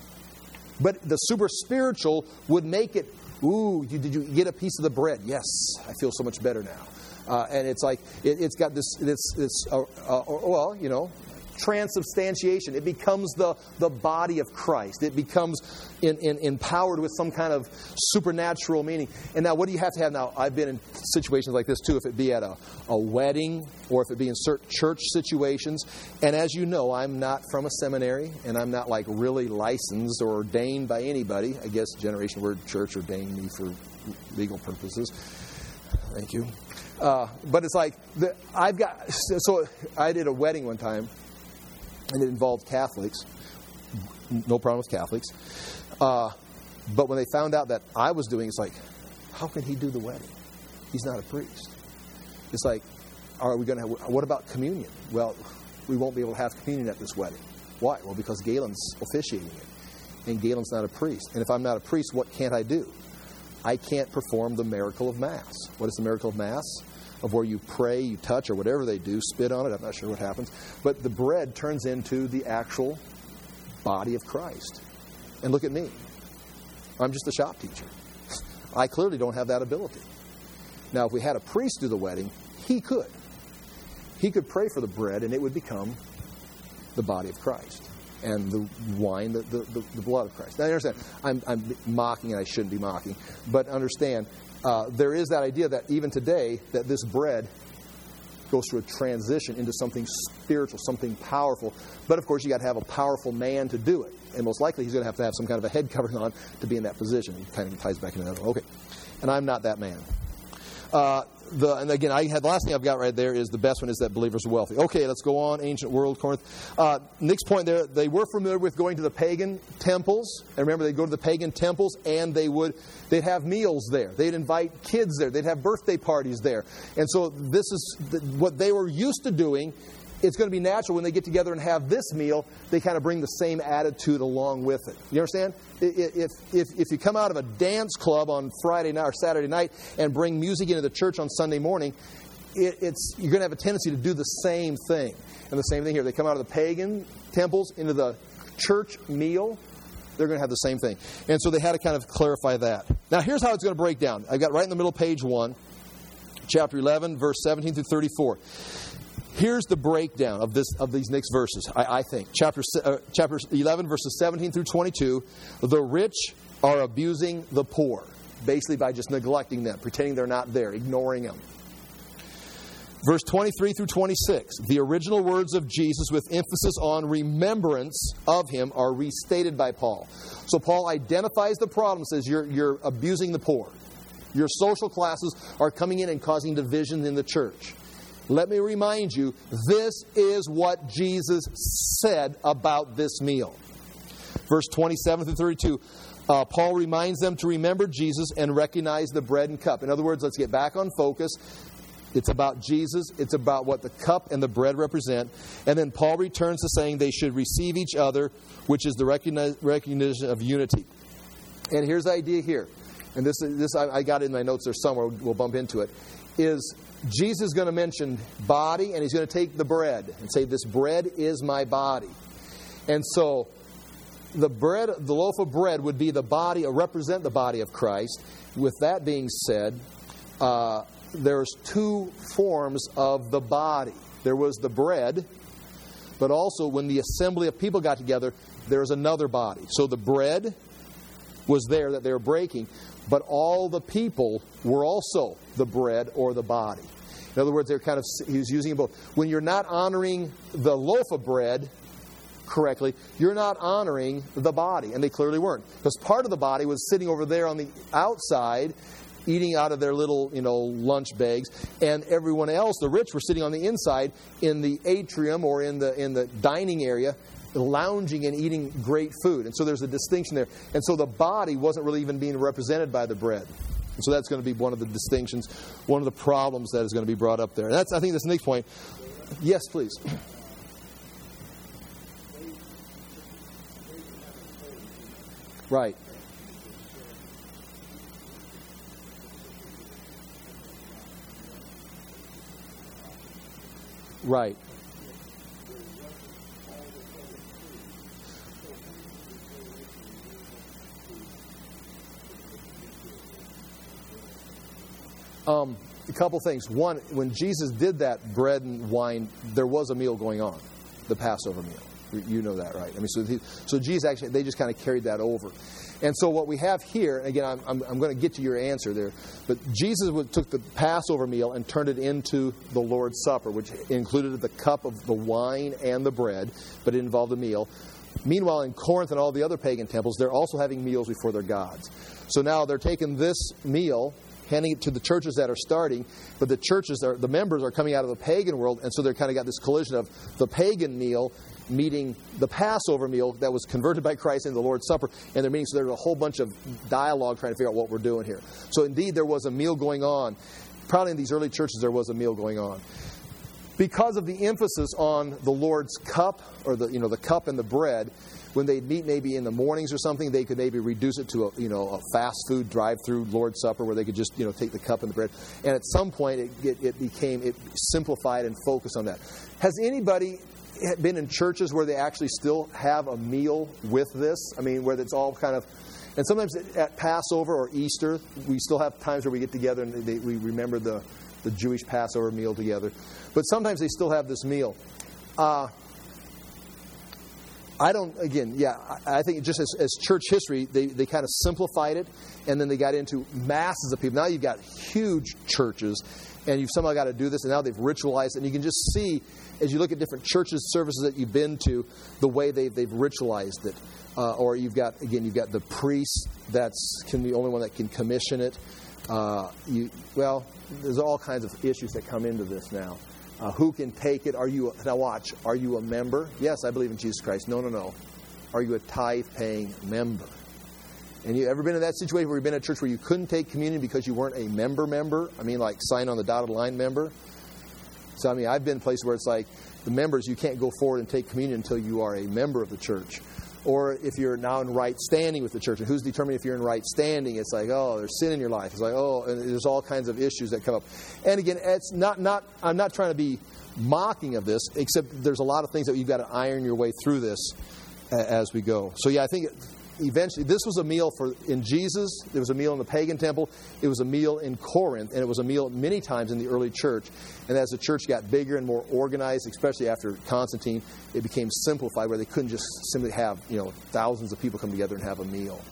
But the super spiritual would make it, ooh, you, did you get a piece of the bread? Yes, I feel so much better now. Uh, and it's like, it, it's got this, this, this uh, uh, well, you know, transubstantiation. It becomes the, the body of Christ. It becomes in, in, empowered with some kind of supernatural meaning. And now what do you have to have now? I've been in situations like this too, if it be at a, a wedding or if it be in certain church situations. And as you know, I'm not from a seminary and I'm not like really licensed or ordained by anybody. I guess Generation Word Church ordained me for legal purposes. Thank you. Uh, but it's like, the, I've got, so I did a wedding one time. And it involved Catholics. No problem with Catholics. Uh, but when they found out that I was doing it, it's like, how can he do the wedding? He's not a priest. It's like, are we going to have, what about communion? Well, we won't be able to have communion at this wedding. Why? Well, because Galen's officiating it. And Galen's not a priest. And if I'm not a priest, what can't I do? I can't perform the miracle of Mass. What is the miracle of Mass? Of where you pray, you touch, or whatever they do, spit on it. I'm not sure what happens. But the bread turns into the actual body of Christ. And look at me. I'm just a shop teacher. I clearly don't have that ability. Now, if we had a priest do the wedding, he could. He could pray for the bread, and it would become the body of Christ. And the wine, the, the, the, the blood of Christ. Now, I understand, I'm, I'm mocking, and I shouldn't be mocking. But understand, Uh, there is that idea that even today, that this bread goes through a transition into something spiritual, something powerful. But of course, you got to have a powerful man to do it. And most likely, he's going to have to have some kind of a head covering on to be in that position. It kind of ties back into that. Okay. And I'm not that man. Uh, the, and again, I had the last thing I've got right there is the best one is that believers are wealthy. Okay, let's go on. Ancient world, Corinth. Uh, Nick's point there, they were familiar with going to the pagan temples. And remember, they'd go to the pagan temples and they would, they'd have meals there. They'd invite kids there. They'd have birthday parties there. And so this is the, what they were used to doing it's going to be natural when they get together and have this meal, they kind of bring the same attitude along with it. You understand? If, if, if you come out of a dance club on Friday night or Saturday night and bring music into the church on Sunday morning, it, it's you're going to have a tendency to do the same thing. And the same thing here. They come out of the pagan temples into the church meal, they're going to have the same thing. And so they had to kind of clarify that. Now, here's how it's going to break down. I've got right in the middle, page one, chapter eleven, verse seventeen through thirty-four. Here's the breakdown of this of these next verses, I, I think. Chapter, uh, chapter eleven, verses seventeen through twenty-two. The rich are abusing the poor, basically by just neglecting them, pretending they're not there, ignoring them. Verse twenty-three through twenty-six. The original words of Jesus with emphasis on remembrance of Him are restated by Paul. So Paul identifies the problem, says you're, you're abusing the poor. Your social classes are coming in and causing division in the church. Let me remind you, this is what Jesus said about this meal. Verse twenty-seven through thirty-two, uh, Paul reminds them to remember Jesus and recognize the bread and cup. In other words, let's get back on focus. It's about Jesus. It's about what the cup and the bread represent. And then Paul returns to saying they should receive each other, which is the recognition of unity. And here's the idea here. And this, this I got it in my notes there somewhere. We'll bump into it. Is Jesus is going to mention body, and He's going to take the bread and say, this bread is my body. And so the bread, the loaf of bread would be the body, or represent the body of Christ. With that being said, uh, there's two forms of the body. There was the bread, but also when the assembly of people got together, there was another body. So the bread was there that they were breaking, but all the people were also the bread or the body. In other words, they're kind of, he was using both. When you're not honoring the loaf of bread correctly, you're not honoring the body. And they clearly weren't. Because part of the body was sitting over there on the outside, eating out of their little, you know, lunch bags, and everyone else, the rich, were sitting on the inside in the atrium or in the in the dining area, lounging and eating great food. And so there's a distinction there. And so the body wasn't really even being represented by the bread. And so that's going to be one of the distinctions, one of the problems that is going to be brought up there. And that's, I think, that's the next point. Yes, please. Right. Right. Um, a couple things. One, when Jesus did that bread and wine, there was a meal going on, the Passover meal. You know that, right? I mean, so he, so Jesus actually, they just kind of carried that over. And so what we have here, and again, I'm, I'm, I'm going to get to your answer there, but Jesus would, took the Passover meal and turned it into the Lord's Supper, which included the cup of the wine and the bread, but it involved a meal. Meanwhile, in Corinth and all the other pagan temples, they're also having meals before their gods. So now they're taking this meal, handing it to the churches that are starting, but the churches, are, the members are coming out of the pagan world, and so they're kind of got this collision of the pagan meal meeting the Passover meal that was converted by Christ into the Lord's Supper, and they're meeting, so there's a whole bunch of dialogue trying to figure out what we're doing here. So indeed, there was a meal going on. Probably in these early churches, there was a meal going on. Because of the emphasis on the Lord's cup, or the you know the cup and the bread, when they'd meet maybe in the mornings or something, they could maybe reduce it to a you know a fast food drive-through Lord's Supper where they could just you know take the cup and the bread. And at some point, it, it, it became it simplified and focused on that. Has anybody been in churches where they actually still have a meal with this? I mean, where it's all kind of... And sometimes at Passover or Easter, we still have times where we get together and they, we remember the, the Jewish Passover meal together. But sometimes they still have this meal. Uh, I don't, again, yeah, I, I think just as, as church history, they, they kind of simplified it, and then they got into masses of people. Now you've got huge churches, and you've somehow got to do this, and now they've ritualized it. And you can just see, as you look at different churches, services that you've been to, the way they've, they've ritualized it. Uh, or you've got, again, you've got the priest that's can be the only one that can commission it. Uh, you, well, there's all kinds of issues that come into this now. Uh, who can take it? Are you now? Watch. Are you a member? Yes, I believe in Jesus Christ. No, no, no. Are you a tithe-paying member? And you ever been in that situation where you've been at a church where you couldn't take communion because you weren't a member member? I mean, like sign on the dotted line member. So I mean, I've been in places where it's like the members, you can't go forward and take communion until you are a member of the church. Or if you're now in right standing with the church. And who's determining if you're in right standing? It's like, oh, there's sin in your life. It's like, oh, and there's all kinds of issues that come up. And again, it's not, not I'm not trying to be mocking of this, except there's a lot of things that you've got to iron your way through this as we go. So yeah, I think eventually this was a meal for in Jesus. It was a meal in the pagan temple. It was a meal in Corinth, and it was a meal many times in the early church. And as the church got bigger and more organized, especially after Constantine, it became simplified where they couldn't just simply have, you know, thousands of people come together and have a meal.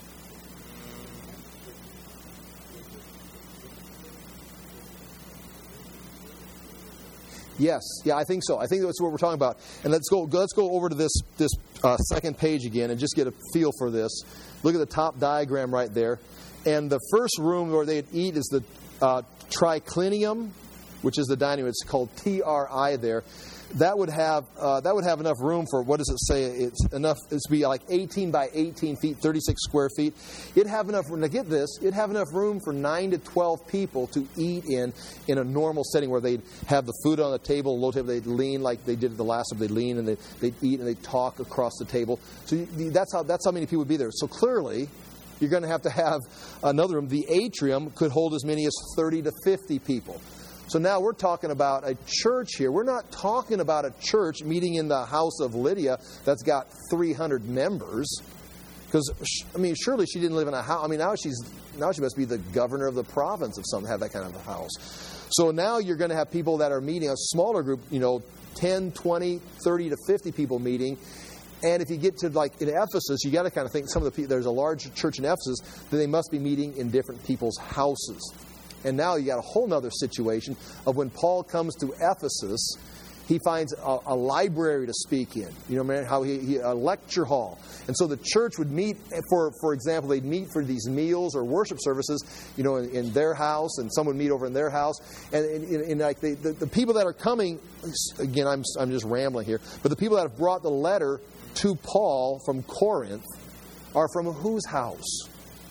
Yes, yeah, I think so. I think that's what we're talking about. And let's go. Let's go over to this this uh, second page again and just get a feel for this. Look at the top diagram right there. And the first room where they'd eat is the uh, triclinium, which is the dining room. It's called T R I there. That would have uh, that would have enough room for, what does it say? It's enough. It's be like eighteen by eighteen feet, thirty-six square feet. It'd have enough room. Now get this. It'd have enough room for nine to twelve people to eat in in a normal setting where they'd have the food on the table, low table. They'd lean like they did at the last time. They'd lean and they'd, they'd eat and they'd talk across the table. So you, that's how that's how many people would be there. So clearly, you're going to have to have another room. The atrium could hold as many as thirty to fifty people. So now we're talking about a church here. We're not talking about a church meeting in the house of Lydia that's got three hundred members. Because, I mean, surely she didn't live in a house. I mean, now she's now she must be the governor of the province of some, have that kind of a house. So now you're going to have people that are meeting, a smaller group, you know, ten, twenty, thirty to fifty people meeting. And if you get to, like, in Ephesus, you got to kind of think some of the people, there's a large church in Ephesus, that they must be meeting in different people's houses. And now you got a whole other situation of when Paul comes to Ephesus, he finds a, a library to speak in. You know, man, how he, he a lecture hall, and so the church would meet for, for example, they'd meet for these meals or worship services, you know, in, in their house, and some would meet over in their house, and, and, and like the, the the people that are coming, again, I'm I'm just rambling here, but the people that have brought the letter to Paul from Corinth are from whose house?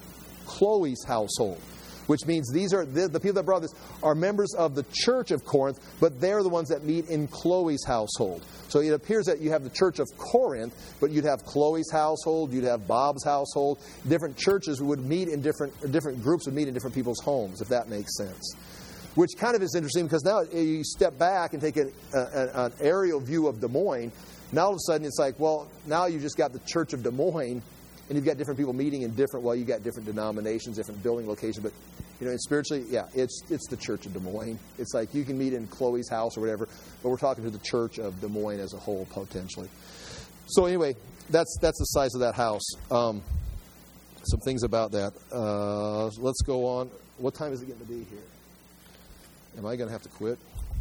Chloe's household. Which means these are the, the people that brought this are members of the church of Corinth, but they're the ones that meet in Chloe's household. So it appears that you have the church of Corinth, but you'd have Chloe's household, you'd have Bob's household. Different churches would meet in different, different groups would meet in different people's homes, if that makes sense. Which kind of is interesting because now you step back and take an, a, an aerial view of Des Moines. Now all of a sudden it's like, well, now you just got the church of Des Moines, and you've got different people meeting in different, well, you've got different denominations, different building locations, but, you know, spiritually, yeah, it's it's the church of Des Moines. It's like you can meet in Chloe's house or whatever, but we're talking to the church of Des Moines as a whole, potentially. So anyway, that's that's the size of that house. Um, some things about that. Uh, let's go on. What time is it getting to be here? Am I going to have to quit?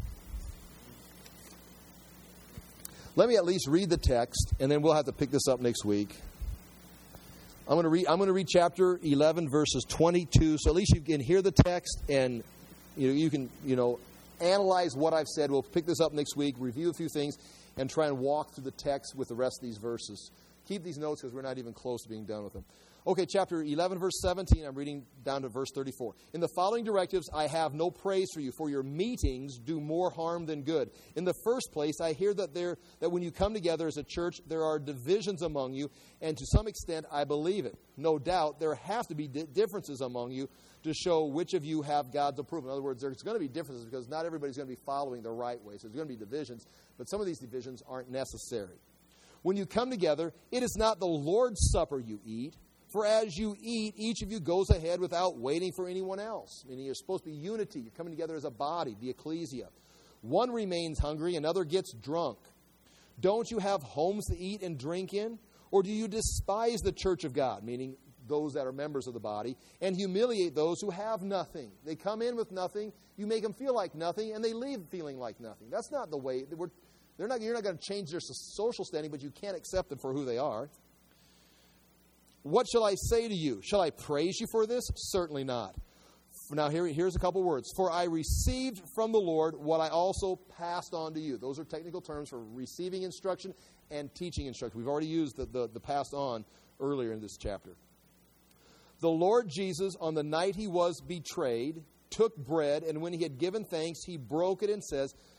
Let me at least read the text, and then we'll have to pick this up next week. I'm going to read. I'm going to read chapter eleven, verses twenty-two. So at least you can hear the text, and you know you can you know analyze what I've said. We'll pick this up next week, review a few things, and try and walk through the text with the rest of these verses. Keep these notes because we're not even close to being done with them. Okay, chapter eleven, verse seventeen. I'm reading down to verse thirty-four. In the following directives, I have no praise for you, for your meetings do more harm than good. In the first place, I hear that there that when you come together as a church, there are divisions among you, and to some extent, I believe it. No doubt, there have to be di- differences among you to show which of you have God's approval. In other words, there's going to be differences because not everybody's going to be following the right way. So there's going to be divisions, but some of these divisions aren't necessary. When you come together, it is not the Lord's Supper you eat. For as you eat, each of you goes ahead without waiting for anyone else. Meaning you're supposed to be unity. You're coming together as a body, the ecclesia. One remains hungry, another gets drunk. Don't you have homes to eat and drink in? Or do you despise the church of God, meaning those that are members of the body, and humiliate those who have nothing? They come in with nothing, you make them feel like nothing, and they leave feeling like nothing. That's not the way. We're, they're not, you're not going to change their social standing, but you can't accept them for who they are. What shall I say to you? Shall I praise you for this? Certainly not. Now, here, here's a couple words. For I received from the Lord what I also passed on to you. Those are technical terms for receiving instruction and teaching instruction. We've already used the, the, the passed on earlier in this chapter. The Lord Jesus, on the night he was betrayed, took bread, and when he had given thanks, he broke it and says,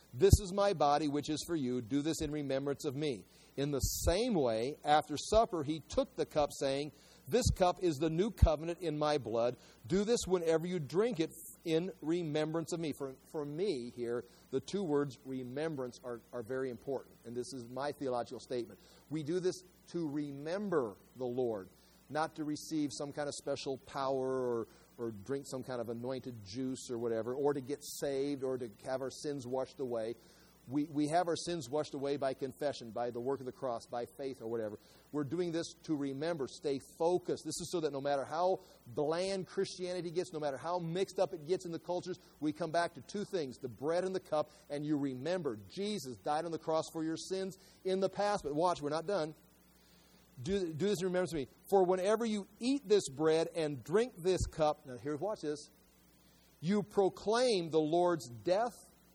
This is my body, which is for you. Do this in remembrance of me. In the same way, after supper, he took the cup, saying, this cup is the new covenant in my blood. Do this whenever you drink it in remembrance of me. For, for me here, the two words remembrance are, are very important. And this is my theological statement. We do this to remember the Lord, not to receive some kind of special power or, or drink some kind of anointed juice or whatever, or to get saved or to have our sins washed away. We, we have our sins washed away by confession, by the work of the cross, by faith or whatever. We're doing this to remember, stay focused. This is so that no matter how bland Christianity gets, no matter how mixed up it gets in the cultures, we come back to two things, the bread and the cup, and you remember Jesus died on the cross for your sins in the past. But watch, we're not done. Do, do this in remembrance of me. For whenever you eat this bread and drink this cup, now here, watch this, you proclaim the Lord's death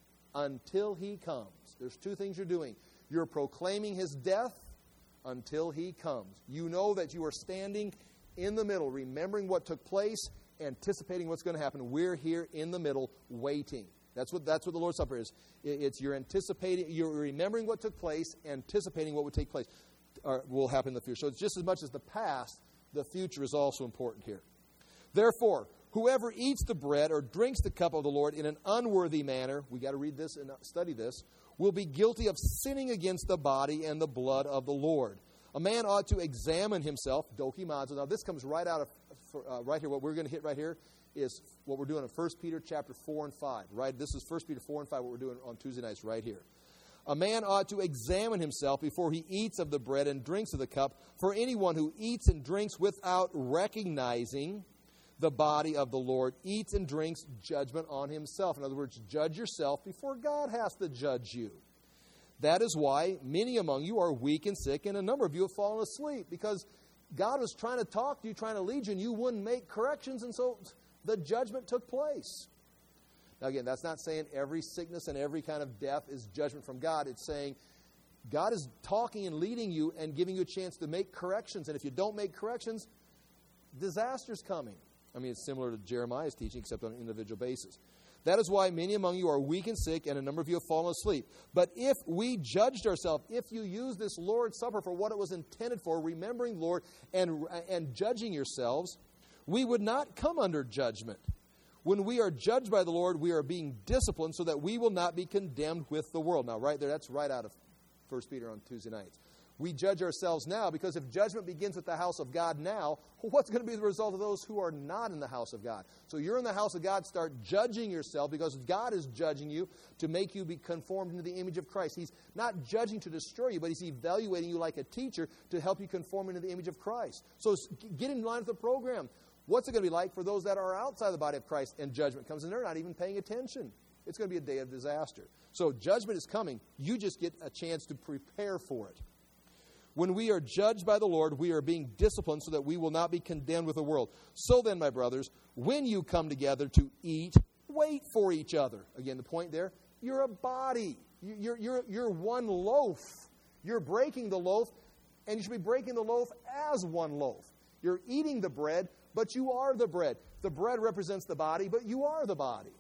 until he comes. There's two things you're doing. You're proclaiming his death until he comes. You know that you are standing in the middle, remembering what took place, anticipating what's going to happen. We're here in the middle, waiting. That's what that's what the Lord's Supper is. It's you're anticipating, you're remembering what took place, anticipating what would take place, or will happen in the future. So it's just as much as the past, the future is also important here. Therefore, whoever eats the bread or drinks the cup of the Lord in an unworthy manner, we got to read this and study this, will be guilty of sinning against the body and the blood of the Lord. A man ought to examine himself, dokimazo. Now this comes right out of, uh, right here. What we're going to hit right here is what we're doing in First Peter chapter four and five. Right? This is First Peter four and five, what we're doing on Tuesday nights right here. A man ought to examine himself before he eats of the bread and drinks of the cup. For anyone who eats and drinks without recognizing the body of the Lord eats and drinks judgment on himself. In other words, judge yourself before God has to judge you. That is why many among you are weak and sick, and a number of you have fallen asleep, because God was trying to talk to you, trying to lead you, and you wouldn't make corrections, and so the judgment took place. Now again, that's not saying every sickness and every kind of death is judgment from God. It's saying God is talking and leading you and giving you a chance to make corrections, and if you don't make corrections, disaster's coming. I mean, it's similar to Jeremiah's teaching, except on an individual basis. That is why many among you are weak and sick, and a number of you have fallen asleep. But if we judged ourselves, if you use this Lord's Supper for what it was intended for, remembering the Lord and, and judging yourselves, we would not come under judgment. When we are judged by the Lord, we are being disciplined so that we will not be condemned with the world. Now, right there, that's right out of First Peter on Tuesday nights. We judge ourselves now, because if judgment begins at the house of God now, what's going to be the result of those who are not in the house of God? So you're in the house of God, start judging yourself, because God is judging you to make you be conformed into the image of Christ. He's not judging to destroy you, but he's evaluating you like a teacher to help you conform into the image of Christ. So get in line with the program. What's it going to be like for those that are outside the body of Christ and judgment comes and they're not even paying attention? It's going to be a day of disaster. So judgment is coming. You just get a chance to prepare for it. When we are judged by the Lord, we are being disciplined so that we will not be condemned with the world. So then, my brothers, when you come together to eat, wait for each other. Again, the point there, you're a body. You're, you're, you're one loaf. You're breaking the loaf, and you should be breaking the loaf as one loaf. You're eating the bread, but you are the bread. The bread represents the body, but you are the body.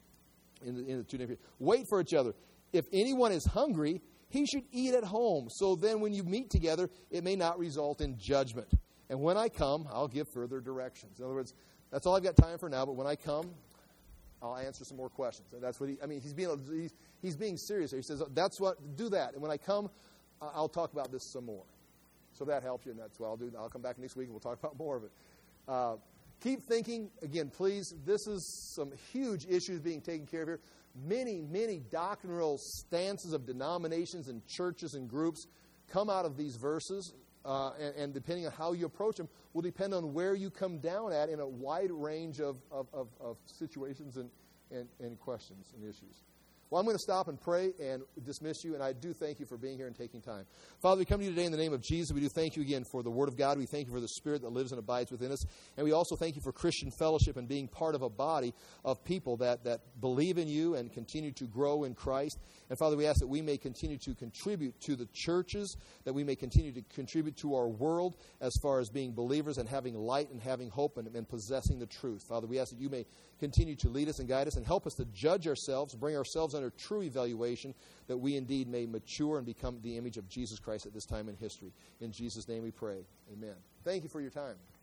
In the, in the two different, wait for each other. If anyone is hungry, he should eat at home, so then when you meet together, it may not result in judgment. And when I come, I'll give further directions. In other words, that's all I've got time for now, but when I come, I'll answer some more questions. And that's what he, I mean, he's being, he's, he's being serious. He says, that's what, do that. And when I come, I'll talk about this some more. So if that helps you, and that's what I'll do. I'll come back next week and we'll talk about more of it. Uh, keep thinking. Again, please, this is some huge issues being taken care of here. Many, many doctrinal stances of denominations and churches and groups come out of these verses, uh, and, and depending on how you approach them, will depend on where you come down at in a wide range of, of, of, of situations and, and, and questions and issues. Well, I'm going to stop and pray and dismiss you, and I do thank you for being here and taking time. Father, we come to you today in the name of Jesus. We do thank you again for the Word of God. We thank you for the Spirit that lives and abides within us. And we also thank you for Christian fellowship and being part of a body of people that, that believe in you and continue to grow in Christ. And Father, we ask that we may continue to contribute to the churches, that we may continue to contribute to our world as far as being believers and having light and having hope and, and possessing the truth. Father, we ask that you may continue to lead us and guide us and help us to judge ourselves, bring ourselves under true evaluation, that we indeed may mature and become the image of Jesus Christ at this time in history. In Jesus' name we pray. Amen. Thank you for your time.